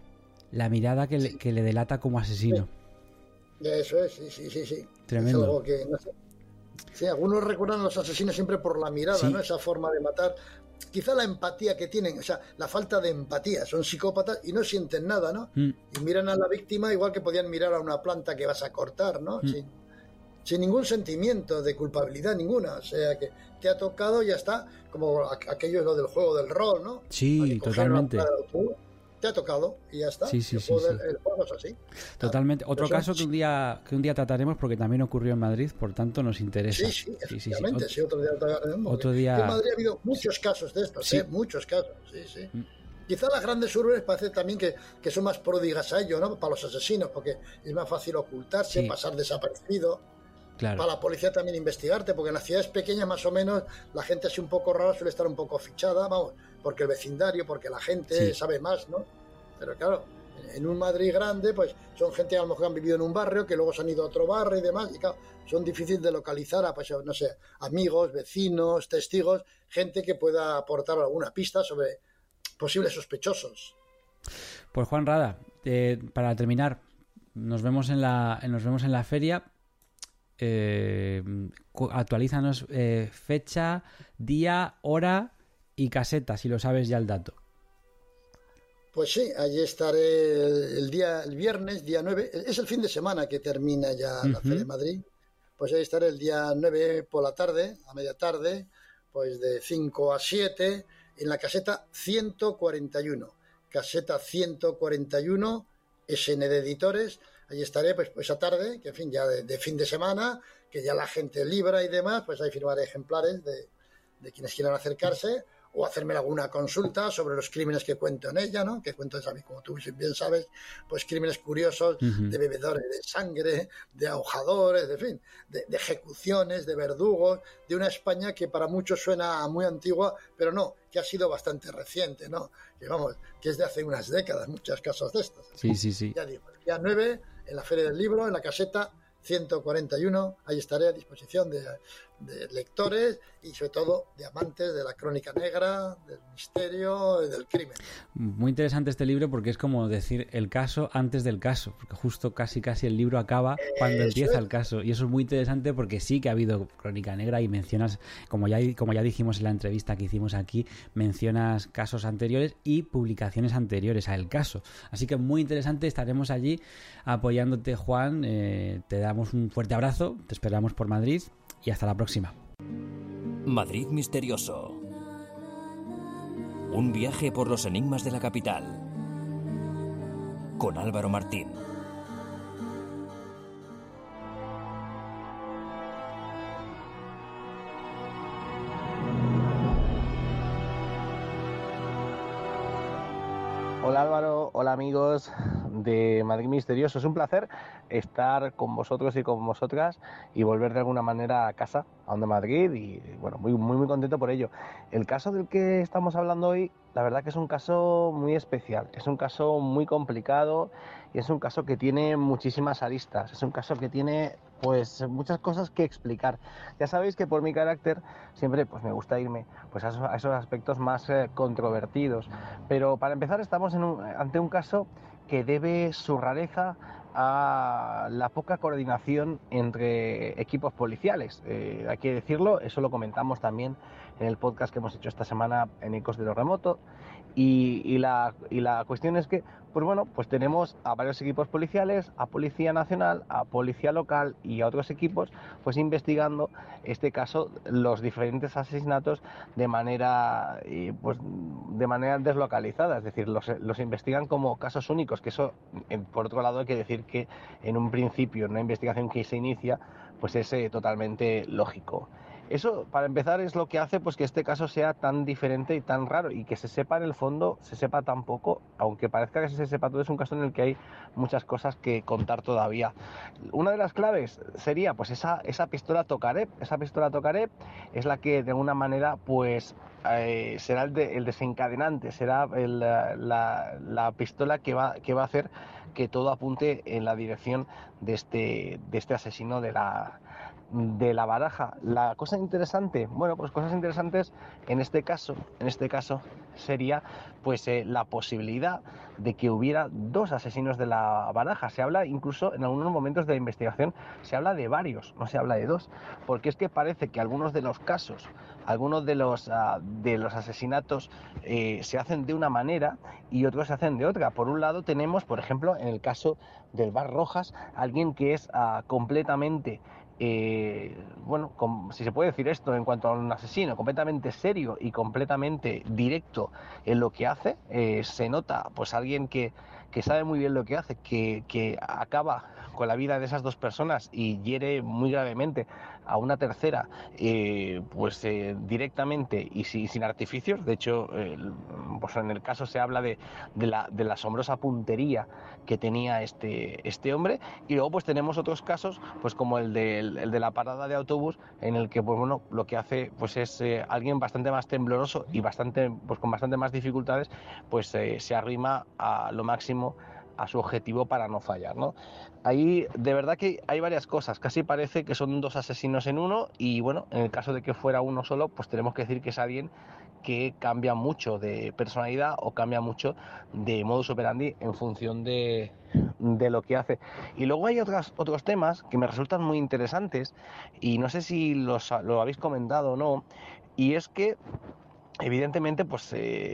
que le delata como asesino. Eso es, sí. Tremendo. Es algo que, no sé. Sí, algunos recuerdan a los asesinos siempre por la mirada, ¿no? Esa forma de matar. Quizá la empatía que tienen, o sea, la falta de empatía. Son psicópatas y no sienten nada, ¿no? Y miran a la víctima igual que podían mirar a una planta que vas a cortar, ¿no? Sin ningún sentimiento de culpabilidad ninguna. O sea, que te ha tocado y ya está. Como aquello es lo del juego del rol, ¿no? Sí, totalmente. Te ha tocado y ya está. Sí. El juego es así. Totalmente. Otro caso que un día trataremos porque también ocurrió en Madrid, por tanto nos interesa. Sí, otro día trataremos. En Madrid ha habido muchos casos de estos, muchos casos, sí. Quizá las grandes urbes parece también que son más pródigas a ello, ¿no? Para los asesinos, porque es más fácil ocultarse, pasar desaparecido. Claro. Para la policía también investigarte, porque en las ciudades pequeñas más o menos la gente así un poco rara suele estar un poco fichada, vamos, porque el vecindario, porque la gente sabe más, ¿no? Pero claro, en un Madrid grande, pues son gente a lo mejor que han vivido en un barrio, que luego se han ido a otro barrio y demás, y claro, son difíciles de localizar a, pues, no sé, amigos, vecinos, testigos, gente que pueda aportar alguna pista sobre posibles sospechosos. Pues Juan Rada, para terminar, nos vemos en la feria. Actualízanos fecha, día, hora y caseta, si lo sabes ya el dato. Pues sí, allí estaré el viernes, día 9. Es el fin de semana que termina ya la Feria de Madrid. Pues ahí estaré el día 9 por la tarde, a media tarde, pues de 5 a 7, en la caseta 141. Caseta 141, SN de Editores. Allí estaré pues esa tarde, que en fin, ya de fin de semana, que ya la gente libra y demás, pues ahí firmaré ejemplares de quienes quieran acercarse o hacerme alguna consulta sobre los crímenes que cuento en ella, ¿no? Que cuento, como tú bien sabes, pues crímenes curiosos de bebedores de sangre, de ahojadores, de fin, de ejecuciones, de verdugos, de una España que para muchos suena muy antigua, pero no, que ha sido bastante reciente, ¿no? Que vamos, que es de hace unas décadas, muchos casos de estos. Sí. Ya digo, el día 9, en la Feria del Libro, en la caseta 141, ahí estaré a disposición de lectores y sobre todo de amantes de la crónica negra, del misterio y del crimen. Muy interesante este libro porque es como decir el caso antes del caso, porque justo casi el libro acaba cuando empieza el caso, y eso es muy interesante porque sí que ha habido crónica negra y mencionas, como ya dijimos en la entrevista que hicimos aquí, mencionas casos anteriores y publicaciones anteriores al caso, así que muy interesante. Estaremos allí apoyándote, Juan. Te damos un fuerte abrazo, te esperamos por Madrid y hasta la próxima. Madrid misterioso. Un viaje por los enigmas de la capital. Con Álvaro Martín. Hola Álvaro, hola amigos de Madrid Misterioso. Es un placer estar con vosotros y con vosotras y volver de alguna manera a casa, a donde Madrid, y bueno, muy contento por ello. El caso del que estamos hablando hoy, la verdad que es un caso muy especial, es un caso muy complicado y es un caso que tiene muchísimas aristas, es un caso que tiene pues muchas cosas que explicar. Ya sabéis que por mi carácter siempre pues me gusta irme pues a esos aspectos más controvertidos, pero para empezar estamos ante un caso que debe su rareza a la poca coordinación entre equipos policiales. Hay que decirlo, eso lo comentamos también en el podcast que hemos hecho esta semana en Ecos de lo Remoto, y la cuestión es que pues bueno, pues tenemos a varios equipos policiales, a Policía Nacional, a Policía Local y a otros equipos pues investigando este caso, los diferentes asesinatos de manera deslocalizada, es decir, los investigan como casos únicos, que eso por otro lado hay que decir que en un principio, en una investigación que se inicia, pues es totalmente lógico. Eso, para empezar, es lo que hace pues que este caso sea tan diferente y tan raro, y que se sepa en el fondo, se sepa tan poco, aunque parezca que se sepa todo. Es un caso en el que hay muchas cosas que contar todavía. Una de las claves sería pues esa pistola Tokarev. Esa pistola Tokarev es la que de alguna manera pues será el desencadenante, será la pistola que va a hacer que todo apunte en la dirección de este asesino de la Baraja. La cosa interesante, bueno, pues cosas interesantes en este caso sería pues la posibilidad de que hubiera dos asesinos de la Baraja. Se habla incluso en algunos momentos de la investigación, se habla de varios, no se habla de dos, porque es que parece que algunos de los casos, algunos de los asesinatos se hacen de una manera y otros se hacen de otra. Por un lado tenemos, por ejemplo, en el caso del Bar Rojas, alguien que es completamente si se puede decir esto en cuanto a un asesino, completamente serio y completamente directo en lo que hace. Se nota pues alguien que sabe muy bien lo que hace, que acaba con la vida de esas dos personas y hiere muy gravemente a una tercera directamente y sin artificios. De hecho, pues en el caso se habla de la asombrosa puntería que tenía este hombre. Y luego pues tenemos otros casos pues como el de la parada de autobús, en el que pues bueno, lo que hace pues es alguien bastante más tembloroso y con bastante más dificultades, pues se arrima a lo máximo a su objetivo para no fallar, ¿no? Ahí de verdad que hay varias cosas, casi parece que son dos asesinos en uno, y bueno, en el caso de que fuera uno solo, pues tenemos que decir que es alguien que cambia mucho de personalidad o cambia mucho de modus operandi en función de de lo que hace. Y luego hay otros temas que me resultan muy interesantes y no sé si lo habéis comentado o no, y es que evidentemente pues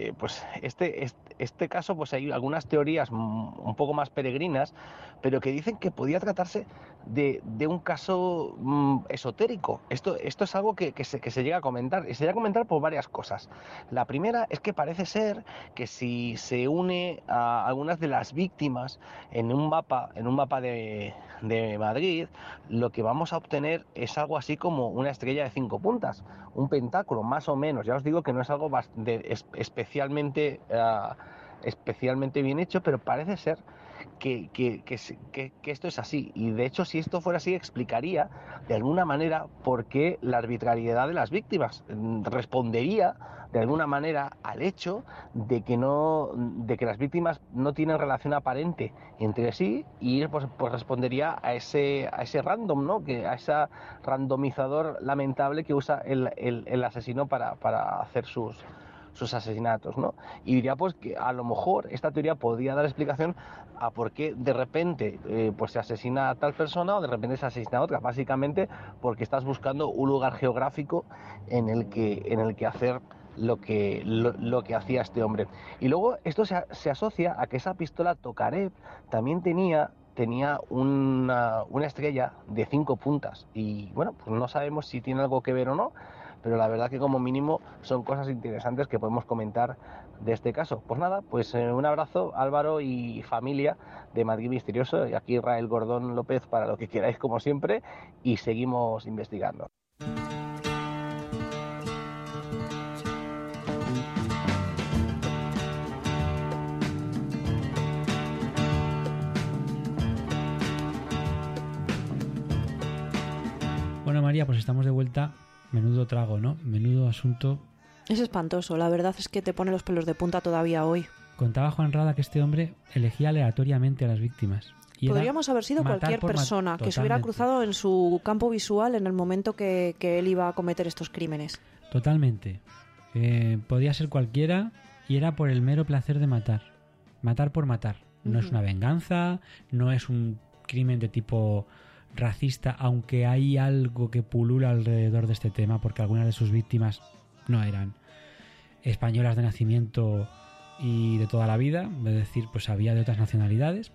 este caso pues hay algunas teorías un poco más peregrinas, pero que dicen que podía tratarse de un caso esotérico. Esto es algo que se llega a comentar, y se llega a comentar por varias cosas. La primera es que parece ser que si se une a algunas de las víctimas en un mapa de Madrid, lo que vamos a obtener es algo así como una estrella de 5 puntas, un pentáculo más o menos. Ya os digo que no es algo especialmente bien hecho, pero parece ser que esto es así, y de hecho si esto fuera así explicaría de alguna manera por qué la arbitrariedad de las víctimas, respondería de alguna manera al hecho de que las víctimas no tienen relación aparente entre sí, y pues respondería a ese random, ¿no? A ese randomizador lamentable que usa el asesino para hacer sus asesinatos, ¿no? Y diría pues que a lo mejor esta teoría podría dar explicación a por qué de repente pues se asesina a tal persona o de repente se asesina a otra, básicamente porque estás buscando un lugar geográfico en el que hacer lo que hacía este hombre. Y luego esto se asocia a que esa pistola Tokarev también tenía una estrella de 5 puntas, y bueno, pues no sabemos si tiene algo que ver o no, pero la verdad que como mínimo son cosas interesantes que podemos comentar de este caso. Pues nada, pues un abrazo, Álvaro y familia de Madrid Misterioso, y aquí Israel Gordón López para lo que queráis como siempre, y seguimos investigando. Bueno, María, pues estamos de vuelta. Menudo trago, ¿no? Menudo asunto. Es espantoso, la verdad es que te pone los pelos de punta todavía hoy. Contaba Juan Rada que este hombre elegía aleatoriamente a las víctimas. Y podríamos haber sido cualquier persona que se hubiera cruzado en su campo visual en el momento que él iba a cometer estos crímenes. Totalmente. Podía ser cualquiera, y era por el mero placer de matar. Matar por matar. No es una venganza, no es un crimen de tipo racista, aunque hay algo que pulula alrededor de este tema, porque algunas de sus víctimas no eran españolas de nacimiento y de toda la vida, es decir, pues había de otras nacionalidades.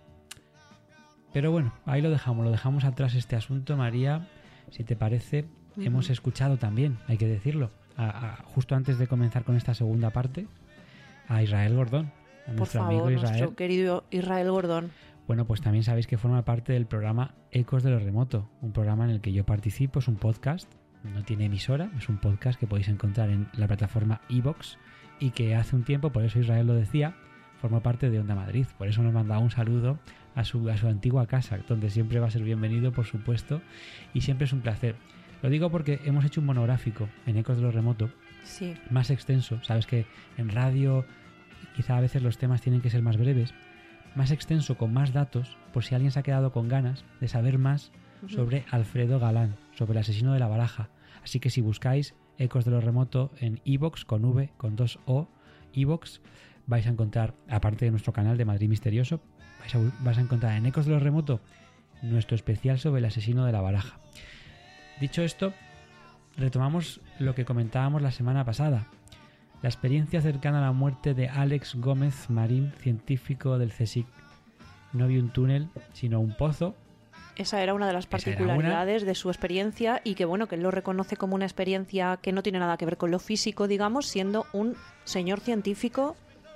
Pero bueno, ahí lo dejamos atrás este asunto. María, si te parece, hemos escuchado también, hay que decirlo, justo antes de comenzar con esta segunda parte, a Israel Gordón, a nuestro amigo Israel. Nuestro querido Israel Gordón. Bueno, pues también sabéis que forma parte del programa Ecos de lo Remoto, un programa en el que yo participo. Es un podcast, no tiene emisora, es un podcast que podéis encontrar en la plataforma iVoox, y que hace un tiempo, por eso Israel lo decía, formó parte de Onda Madrid. Por eso nos mandaba un saludo a su antigua casa, donde siempre va a ser bienvenido, por supuesto, y siempre es un placer. Lo digo porque hemos hecho un monográfico en Ecos de lo Remoto, sí, más extenso. Sabes que en radio quizá a veces los temas tienen que ser más breves, más extenso, con más datos, por si alguien se ha quedado con ganas de saber más sobre Alfredo Galán, sobre el asesino de La Baraja. Así que si buscáis Ecos de lo Remoto en iVoox, con V, con 2 O, iVoox, vais a encontrar, aparte de nuestro canal de Madrid Misterioso, vais a encontrar en Ecos de lo Remoto nuestro especial sobre el asesino de La Baraja. Dicho esto, retomamos lo que comentábamos la semana pasada. La experiencia cercana a la muerte de Àlex Gómez Marín, científico del CSIC. No vio un túnel, sino un pozo. Esa era una de las particularidades de su experiencia, y que bueno, que él lo reconoce como una experiencia que no tiene nada que ver con lo físico, digamos, siendo un señor científico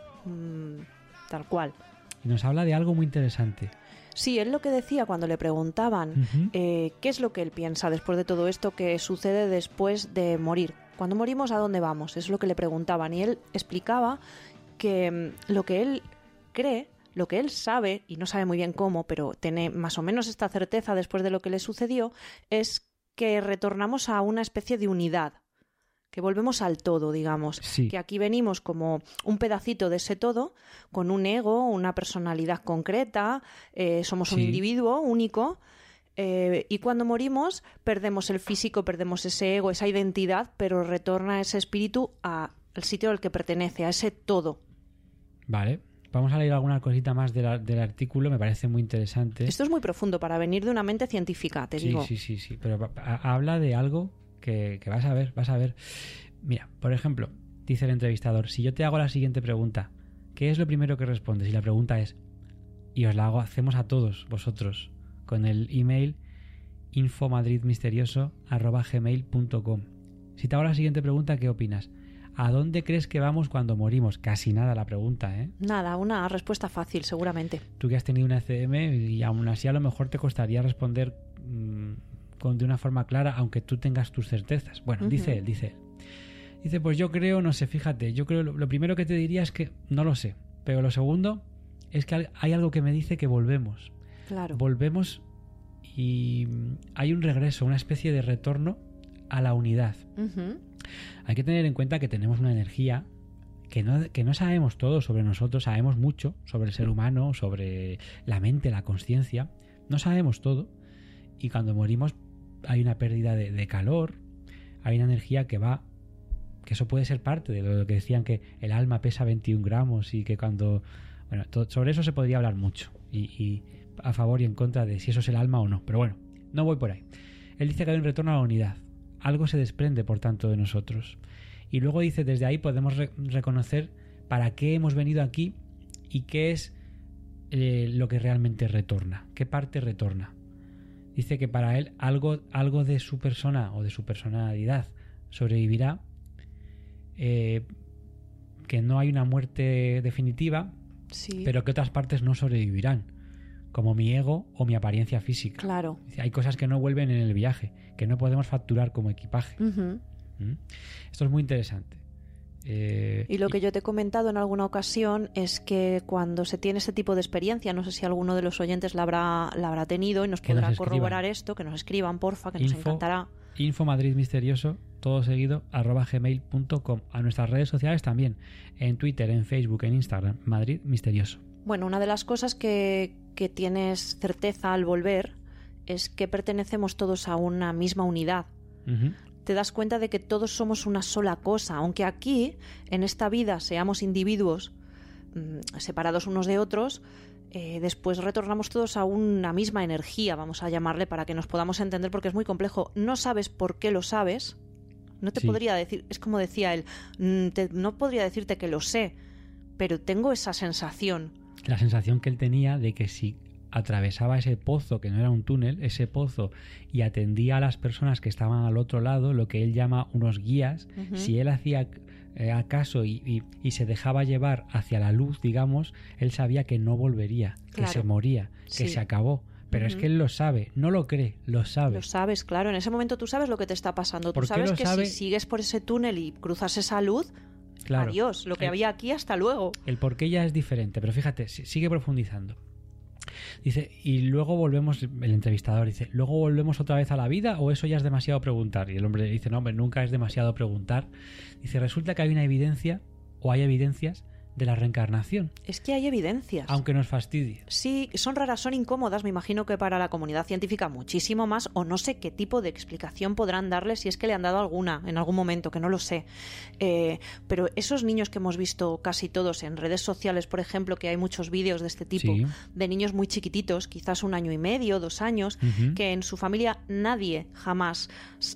tal cual. Y nos habla de algo muy interesante. Sí, él lo que decía cuando le preguntaban qué es lo que él piensa después de todo esto que sucede después de morir. Cuando morimos, ¿a dónde vamos? Es lo que le preguntaban, y él explicaba que lo que él cree, lo que él sabe, y no sabe muy bien cómo, pero tiene más o menos esta certeza después de lo que le sucedió, es que retornamos a una especie de unidad, que volvemos al todo, digamos. Sí. Que aquí venimos como un pedacito de ese todo, con un ego, una personalidad concreta, somos un individuo único, y cuando morimos perdemos el físico, perdemos ese ego, esa identidad, pero retorna ese espíritu al sitio al que pertenece, a ese todo. Vale. vamos a leer alguna cosita más del artículo, me parece muy interesante. Esto es muy profundo para venir de una mente científica, te digo. Sí, pero habla de algo que vas a ver. Mira, por ejemplo, dice el entrevistador, si yo te hago la siguiente pregunta, ¿qué es lo primero que respondes? Y la pregunta es, y os la hacemos a todos vosotros, con el email infomadridmisterioso@gmail.com. Si te hago la siguiente pregunta, ¿qué opinas? ¿A dónde crees que vamos cuando morimos? Casi nada la pregunta, ¿eh? Nada, una respuesta fácil, seguramente. Tú que has tenido una ECM y aún así a lo mejor te costaría responder de una forma clara, aunque tú tengas tus certezas. Bueno, dice él. Dice, pues yo creo, no sé, fíjate, yo creo, lo primero que te diría es que no lo sé, pero lo segundo es que hay algo que me dice que volvemos. Claro. Volvemos y hay un regreso, una especie de retorno a la unidad. Hay que tener en cuenta que tenemos una energía que no sabemos todo sobre nosotros, sabemos mucho sobre el ser humano, sobre la mente, la conciencia, no sabemos todo, y cuando morimos hay una pérdida de calor, hay una energía que eso puede ser parte de lo que decían, que el alma pesa 21 gramos y que cuando... Bueno, sobre eso se podría hablar mucho y a favor y en contra de si eso es el alma o no, pero bueno, no voy por ahí. Él dice que hay un retorno a la unidad, algo se desprende por tanto de nosotros, y luego dice, desde ahí podemos reconocer para qué hemos venido aquí y qué es lo que realmente retorna, qué parte retorna. Dice que para él algo de su persona o de su personalidad sobrevivirá, que no hay una muerte definitiva, pero que otras partes no sobrevivirán, como mi ego o mi apariencia física. Claro. Hay cosas que no vuelven en el viaje, que no podemos facturar como equipaje. Esto es muy interesante. Y lo que yo te he comentado en alguna ocasión es que cuando se tiene ese tipo de experiencia, no sé si alguno de los oyentes la habrá tenido y nos podrá corroborar esto, que nos escriban, porfa, que nos encantará. Infomadridmisterioso, todo seguido, @gmail.com. A nuestras redes sociales también, en Twitter, en Facebook, en Instagram, Madrid Misterioso. Bueno, una de las cosas que tienes certeza al volver es que pertenecemos todos a una misma unidad. Te das cuenta de que todos somos una sola cosa, aunque aquí, en esta vida, seamos individuos separados unos de otros, después retornamos todos a una misma energía, vamos a llamarle, para que nos podamos entender, porque es muy complejo. No sabes por qué lo sabes, no te podría decir, es como decía él, no podría decirte que lo sé, pero tengo esa sensación. La sensación que él tenía de que si atravesaba ese pozo, que no era un túnel, ese pozo, y atendía a las personas que estaban al otro lado, lo que él llama unos guías, si él hacía caso y se dejaba llevar hacia la luz, digamos, él sabía que no volvería, que se moría, que se acabó. Pero es que él lo sabe, no lo cree, lo sabe. Lo sabes, claro. En ese momento tú sabes lo que te está pasando. Tú sabes que si sigues por ese túnel y cruzas esa luz, adiós, lo que había aquí, hasta luego. El porqué ya es diferente, pero fíjate, sigue profundizando. Dice, y luego volvemos, el entrevistador dice, ¿luego volvemos otra vez a la vida o eso ya es demasiado preguntar? Y el hombre dice, no, hombre, nunca es demasiado preguntar. Dice, resulta que hay una evidencia, o hay evidencias, de la reencarnación. Es que hay evidencias. Aunque nos fastidie. Sí, son raras, son incómodas, me imagino que para la comunidad científica muchísimo más, o no sé qué tipo de explicación podrán darle, si es que le han dado alguna en algún momento, que no lo sé. Pero esos niños que hemos visto casi todos en redes sociales, por ejemplo, que hay muchos vídeos de este tipo, de niños muy chiquititos, quizás 1 año y medio, 2 años, que en su familia nadie jamás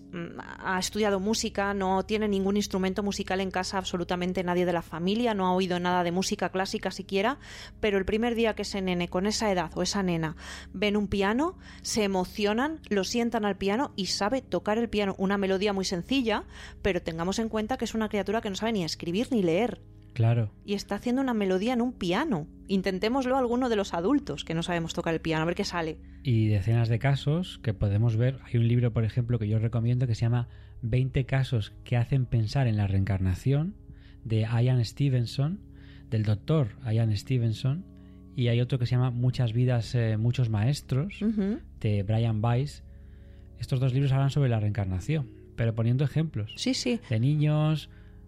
ha estudiado música, no tiene ningún instrumento musical en casa, absolutamente nadie de la familia, no ha oído nada de música clásica siquiera, pero el primer día que ese nene con esa edad o esa nena ven un piano, se emocionan, lo sientan al piano y sabe tocar el piano, una melodía muy sencilla, pero tengamos en cuenta que es una criatura que no sabe ni escribir ni leer. Claro. Y está haciendo una melodía en un piano. Intentémoslo alguno de los adultos que no sabemos tocar el piano, a ver qué sale. Y decenas de casos que podemos ver. Hay un libro, por ejemplo, que yo recomiendo que se llama 20 casos que hacen pensar en la reencarnación, de Ian Stevenson, del doctor Ian Stevenson, y hay otro que se llama Muchas vidas, muchos maestros, de Brian Weiss. Estos 2 libros hablan sobre la reencarnación, pero poniendo ejemplos de niños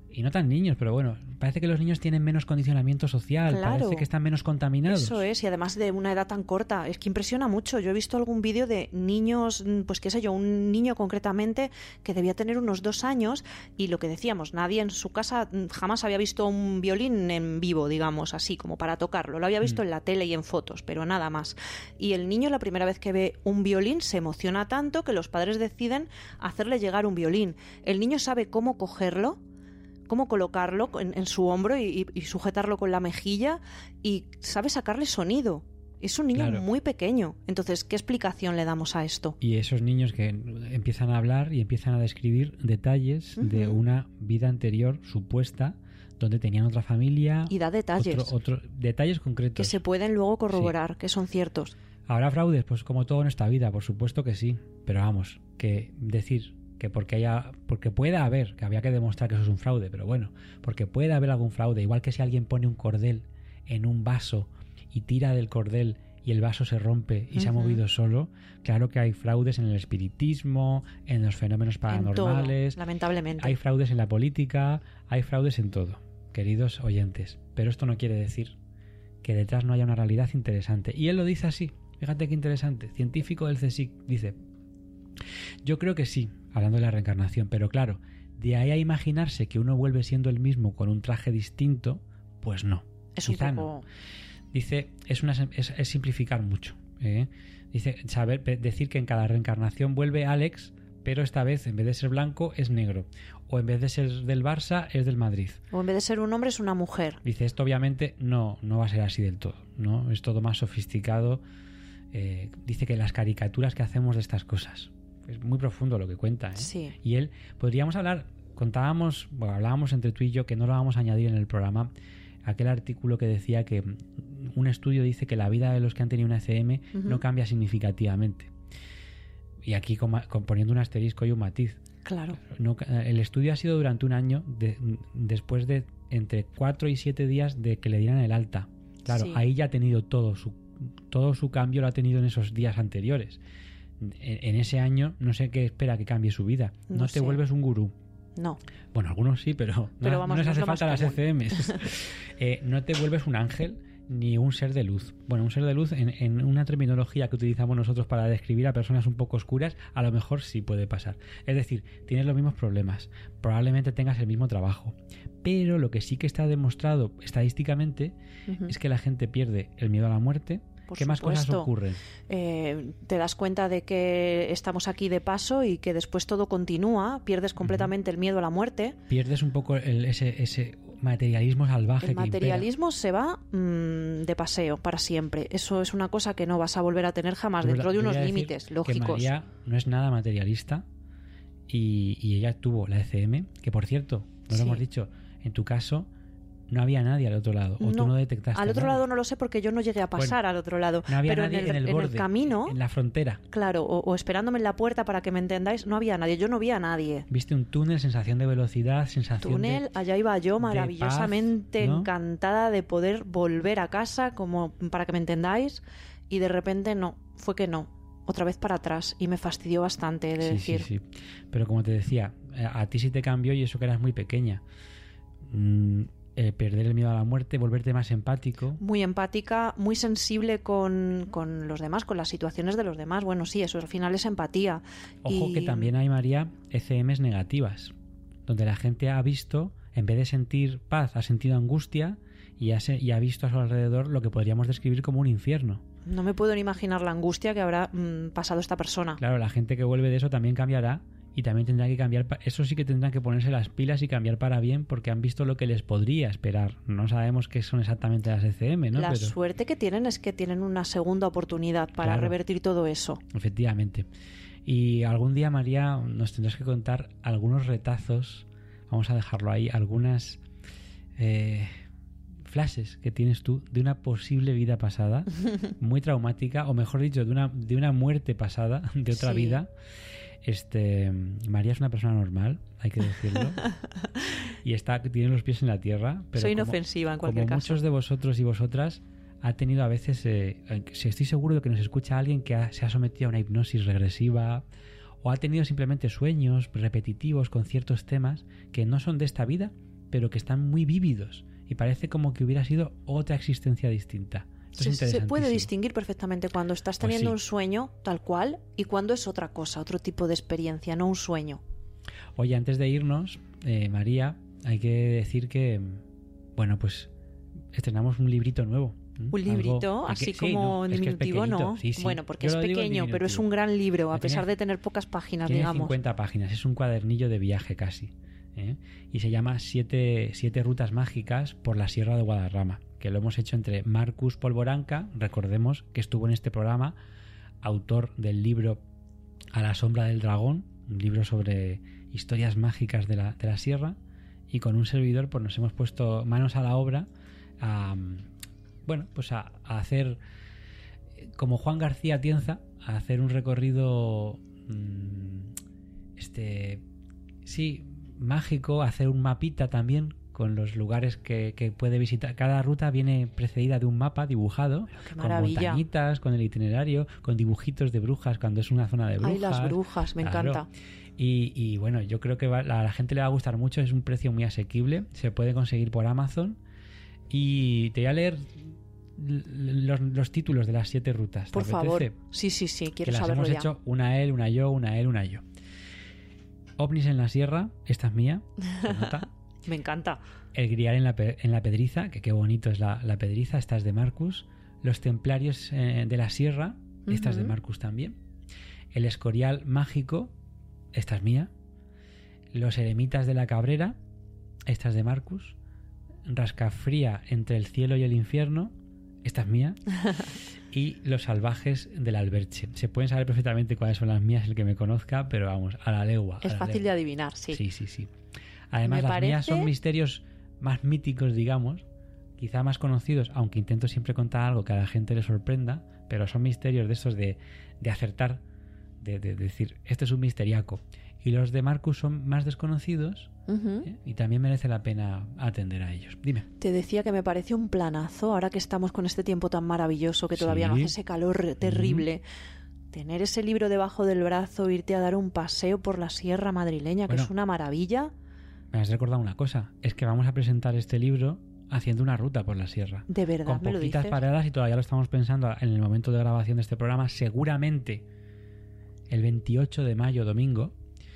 Y no tan niños, pero bueno, parece que los niños tienen menos condicionamiento social, Claro. parece que están menos contaminados. Eso es, y además de una edad tan corta, es que impresiona mucho. Yo he visto algún vídeo de niños, pues qué sé yo, un niño concretamente que debía tener unos 2 años y lo que decíamos, nadie en su casa jamás había visto un violín en vivo, digamos, así como para tocarlo. Lo había visto en la tele y en fotos, pero nada más. Y el niño la primera vez que ve un violín se emociona tanto que los padres deciden hacerle llegar un violín. El niño sabe cómo cogerlo, cómo colocarlo en su hombro y sujetarlo con la mejilla y sabe sacarle sonido. Es un niño Claro. muy pequeño. Entonces, ¿qué explicación le damos a esto? Y esos niños que empiezan a hablar y empiezan a describir detalles de una vida anterior supuesta donde tenían otra familia. Y da detalles. Detalles concretos. Que se pueden luego corroborar, que son ciertos. ¿Habrá fraudes? Pues como todo en esta vida, por supuesto que sí. Pero vamos, que decir que porque pueda haber, que había que demostrar que eso es un fraude, pero bueno, porque puede haber algún fraude, igual que si alguien pone un cordel en un vaso y tira del cordel y el vaso se rompe y se ha movido solo, claro que hay fraudes en el espiritismo, en los fenómenos paranormales, en todo, lamentablemente. Hay fraudes en la política, hay fraudes en todo, queridos oyentes. Pero esto no quiere decir que detrás no haya una realidad interesante. Y él lo dice así, fíjate qué interesante, científico del CSIC, dice: yo creo que sí, hablando de la reencarnación, pero claro, de ahí a imaginarse que uno vuelve siendo el mismo con un traje distinto, pues no. Es quizá un poco... no. Dice, es simplificar mucho. Dice, decir que en cada reencarnación vuelve Alex, pero esta vez en vez de ser blanco es negro. O en vez de ser del Barça es del Madrid. O en vez de ser un hombre es una mujer. Dice, esto obviamente no va a ser así del todo, ¿no? Es todo más sofisticado. Dice que las caricaturas que hacemos de estas cosas. Es muy profundo lo que cuenta, ¿eh? Sí. Y él, podríamos hablábamos entre tú y yo, que no lo vamos a añadir en el programa, aquel artículo que decía que un estudio dice que la vida de los que han tenido una ECM no cambia significativamente. Y aquí poniendo un asterisco y un matiz. Claro. El estudio ha sido durante un año después de entre 4 y 7 días de que le dieran el alta. Claro, Sí. ahí ya ha tenido todo su cambio, lo ha tenido en esos días anteriores. En ese año no sé qué espera que cambie su vida. No te sé. vuelves un gurú. No. Bueno, algunos sí, pero Pero vamos, no les no es hace lo más falta las común. ECMs. No te vuelves un ángel ni un ser de luz. Bueno, un ser de luz en una terminología que utilizamos nosotros para describir a personas un poco oscuras, a lo mejor sí puede pasar. Es decir, tienes los mismos problemas, probablemente tengas el mismo trabajo, pero lo que sí que está demostrado estadísticamente es que la gente pierde el miedo a la muerte. Por ¿Qué más cosas supuesto. ocurren? Te das cuenta de que estamos aquí de paso y que después todo continúa, pierdes completamente el miedo a la muerte. Pierdes un poco ese materialismo salvaje El que impera. materialismo se va de paseo para siempre. Eso es una cosa que no vas a volver a tener jamás, Yo dentro de voy a unos decir límites que lógicos. María no es nada materialista y ella tuvo la ECM, que por cierto, no lo Sí. hemos dicho, en tu caso no había nadie al otro lado, o tú no detectaste al otro a nadie. lado no lo sé porque yo no llegué a pasar al otro lado. No había pero nadie en el borde, camino, en la frontera. claro, o esperándome en la puerta para que me entendáis, no había nadie. Yo no vi a nadie. Viste un túnel, sensación de velocidad, sensación Túnel, allá iba yo maravillosamente paz, ¿no? encantada de poder volver a casa, como para que me entendáis, y de repente no, fue que no. Otra vez para atrás y me fastidió bastante de decir. Sí. Pero como te decía, a ti sí te cambió y eso que eras muy pequeña. Perder el miedo a la muerte, volverte más empático. Muy empática, muy sensible con los demás, con las situaciones de los demás. Bueno, sí, eso al final es empatía. Ojo que también hay, María, ECMs negativas, donde la gente ha visto, en vez de sentir paz, ha sentido angustia y ha visto a su alrededor lo que podríamos describir como un infierno. No me puedo ni imaginar la angustia que habrá pasado esta persona. Claro, la gente que vuelve de eso también cambiará y también tendrá que cambiar. Eso sí que tendrán que ponerse las pilas y cambiar para bien porque han visto lo que les podría esperar. No sabemos qué son exactamente las ECM, ¿no? La Pero suerte que tienen es que tienen una segunda oportunidad para Claro. revertir todo eso. Efectivamente. Y algún día, María, nos tendrás que contar algunos retazos, vamos a dejarlo ahí, algunas flashes que tienes tú de una posible vida pasada, muy traumática, o mejor dicho, de una muerte pasada, de otra Sí. vida. María es una persona normal, hay que decirlo, y tiene los pies en la tierra. Pero Soy inofensiva en cualquier como caso. muchos de vosotros y vosotras, ha tenido a veces, estoy seguro de que nos escucha alguien que se ha sometido a una hipnosis regresiva o ha tenido simplemente sueños repetitivos con ciertos temas que no son de esta vida, pero que están muy vívidos y parece como que hubiera sido otra existencia distinta. Se puede distinguir perfectamente cuando estás teniendo un sueño tal cual y cuando es otra cosa, otro tipo de experiencia, no un sueño. Oye, antes de irnos, María, hay que decir que, bueno, pues estrenamos un librito nuevo. Un librito, así como en diminutivo, ¿no? Sí. Bueno, porque es pequeño, pero es un gran libro, a pesar de tener pocas páginas, tiene digamos. 50 páginas, es un cuadernillo de viaje casi. Y se llama siete rutas mágicas por la Sierra de Guadarrama, que lo hemos hecho entre Marcus Polvoranca, recordemos que estuvo en este programa, autor del libro A la sombra del dragón, un libro sobre historias mágicas de la sierra, y con un servidor pues nos hemos puesto manos a la obra a hacer, como Juan García Atienza, a hacer un recorrido mágico, hacer un mapita también con los lugares que puede visitar. Cada ruta viene precedida de un mapa dibujado, con montañitas, con el itinerario, con dibujitos de brujas cuando es una zona de brujas. Ay, las brujas, me encanta. Y bueno, yo creo que a la gente le va a gustar mucho, es un precio muy asequible, se puede conseguir por Amazon. Y te voy a leer los títulos de las 7 rutas. Por favor. Sí, quiero saberlo ya. Las hemos hecho una él, una yo, una él, una yo. OVNIs en la sierra, esta es mía. Me encanta. El Grial en la Pedriza, que qué bonito es la Pedriza, esta es de Marcus. Los Templarios de la Sierra, esta es de Marcus también. El Escorial Mágico, esta es mía. Los Eremitas de la Cabrera, esta es de Marcus. Rascafría entre el cielo y el infierno, esta es mía. Y Los Salvajes del Alberche. Se pueden saber perfectamente cuáles son las mías, el que me conozca, pero vamos, a la legua. Es fácil de adivinar, sí. Sí. Además, las mías son misterios más míticos, digamos, quizá más conocidos, aunque intento siempre contar algo que a la gente le sorprenda, pero son misterios de estos de acertar, de decir, este es un misteriaco. Y los de Marcus son más desconocidos, y también merece la pena atender a ellos. Dime. Te decía que me parece un planazo, ahora que estamos con este tiempo tan maravilloso, que todavía no hace ese calor terrible. Tener ese libro debajo del brazo, irte a dar un paseo por la sierra madrileña, que es una maravilla. Me has recordado una cosa, es que vamos a presentar este libro haciendo una ruta por la sierra. ¿De verdad me lo dices? Con poquitas paradas, y todavía lo estamos pensando en el momento de grabación de este programa, seguramente el 28 de mayo, domingo.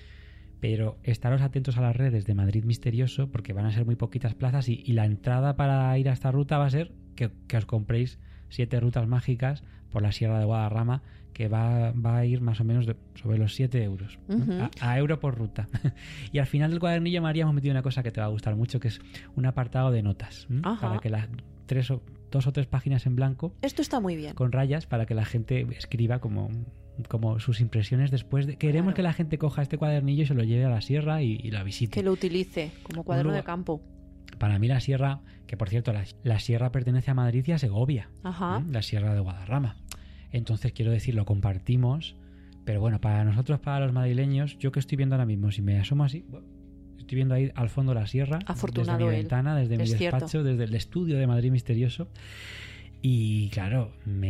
Pero estaros atentos a las redes de Madrid Misterioso, porque van a ser muy poquitas plazas, y la entrada para ir a esta ruta va a ser que os compréis 7 rutas mágicas por la Sierra de Guadarrama, que va a ir más o menos sobre los 7 euros, a euro por ruta. Y al final del cuadernillo, María, hemos metido una cosa que te va a gustar mucho, que es un apartado de notas, para que las 2 o 3 páginas en blanco. Esto está muy bien. Con rayas, para que la gente escriba como sus impresiones después de... Queremos que la gente coja este cuadernillo y se lo lleve a la sierra y la visite. Que lo utilice como cuaderno de campo. Para mí la sierra, que por cierto la sierra pertenece a Madrid y a Segovia, la Sierra de Guadarrama. Entonces quiero decir, lo compartimos, pero bueno, para nosotros, para los madrileños, yo que estoy viendo ahora mismo, si me asomo así, estoy viendo ahí al fondo la sierra, afortunado desde mi ventana, desde mi despacho, desde el estudio de Madrid Misterioso, y claro,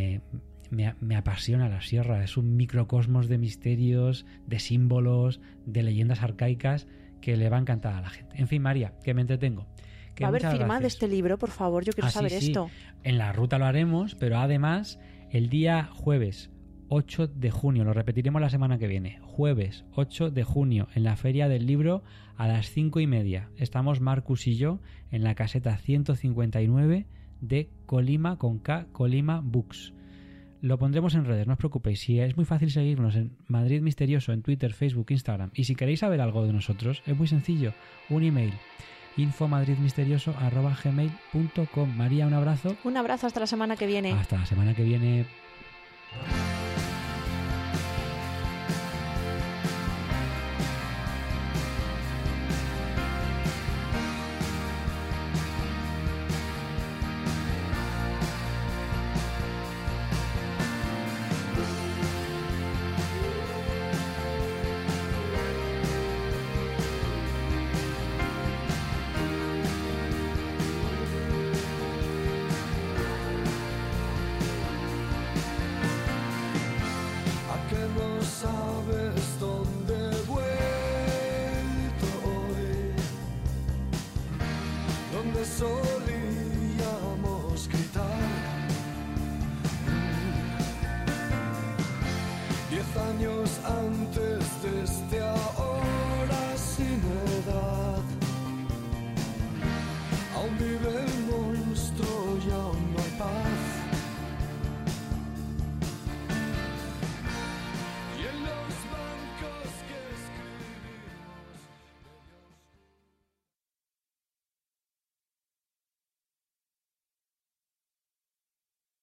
me apasiona la sierra. Es un microcosmos de misterios, de símbolos, de leyendas arcaicas que le va a encantar a la gente. En fin, María, que me entretengo. Va a haber firma de este libro, por favor, yo quiero saber esto. En la ruta lo haremos, pero además el día jueves 8 de junio, lo repetiremos la semana que viene, jueves 8 de junio, en la Feria del Libro a las 5:30. Estamos Marcus y yo en la caseta 159 de Colima, con K, Colima Books. Lo pondremos en redes, no os preocupéis. Si es muy fácil seguirnos en Madrid Misterioso, en Twitter, Facebook, Instagram. Y si queréis saber algo de nosotros, es muy sencillo. Un email, infomadridmisterioso@gmail.com. María, un abrazo. Un abrazo, hasta la semana que viene. Hasta la semana que viene. años antes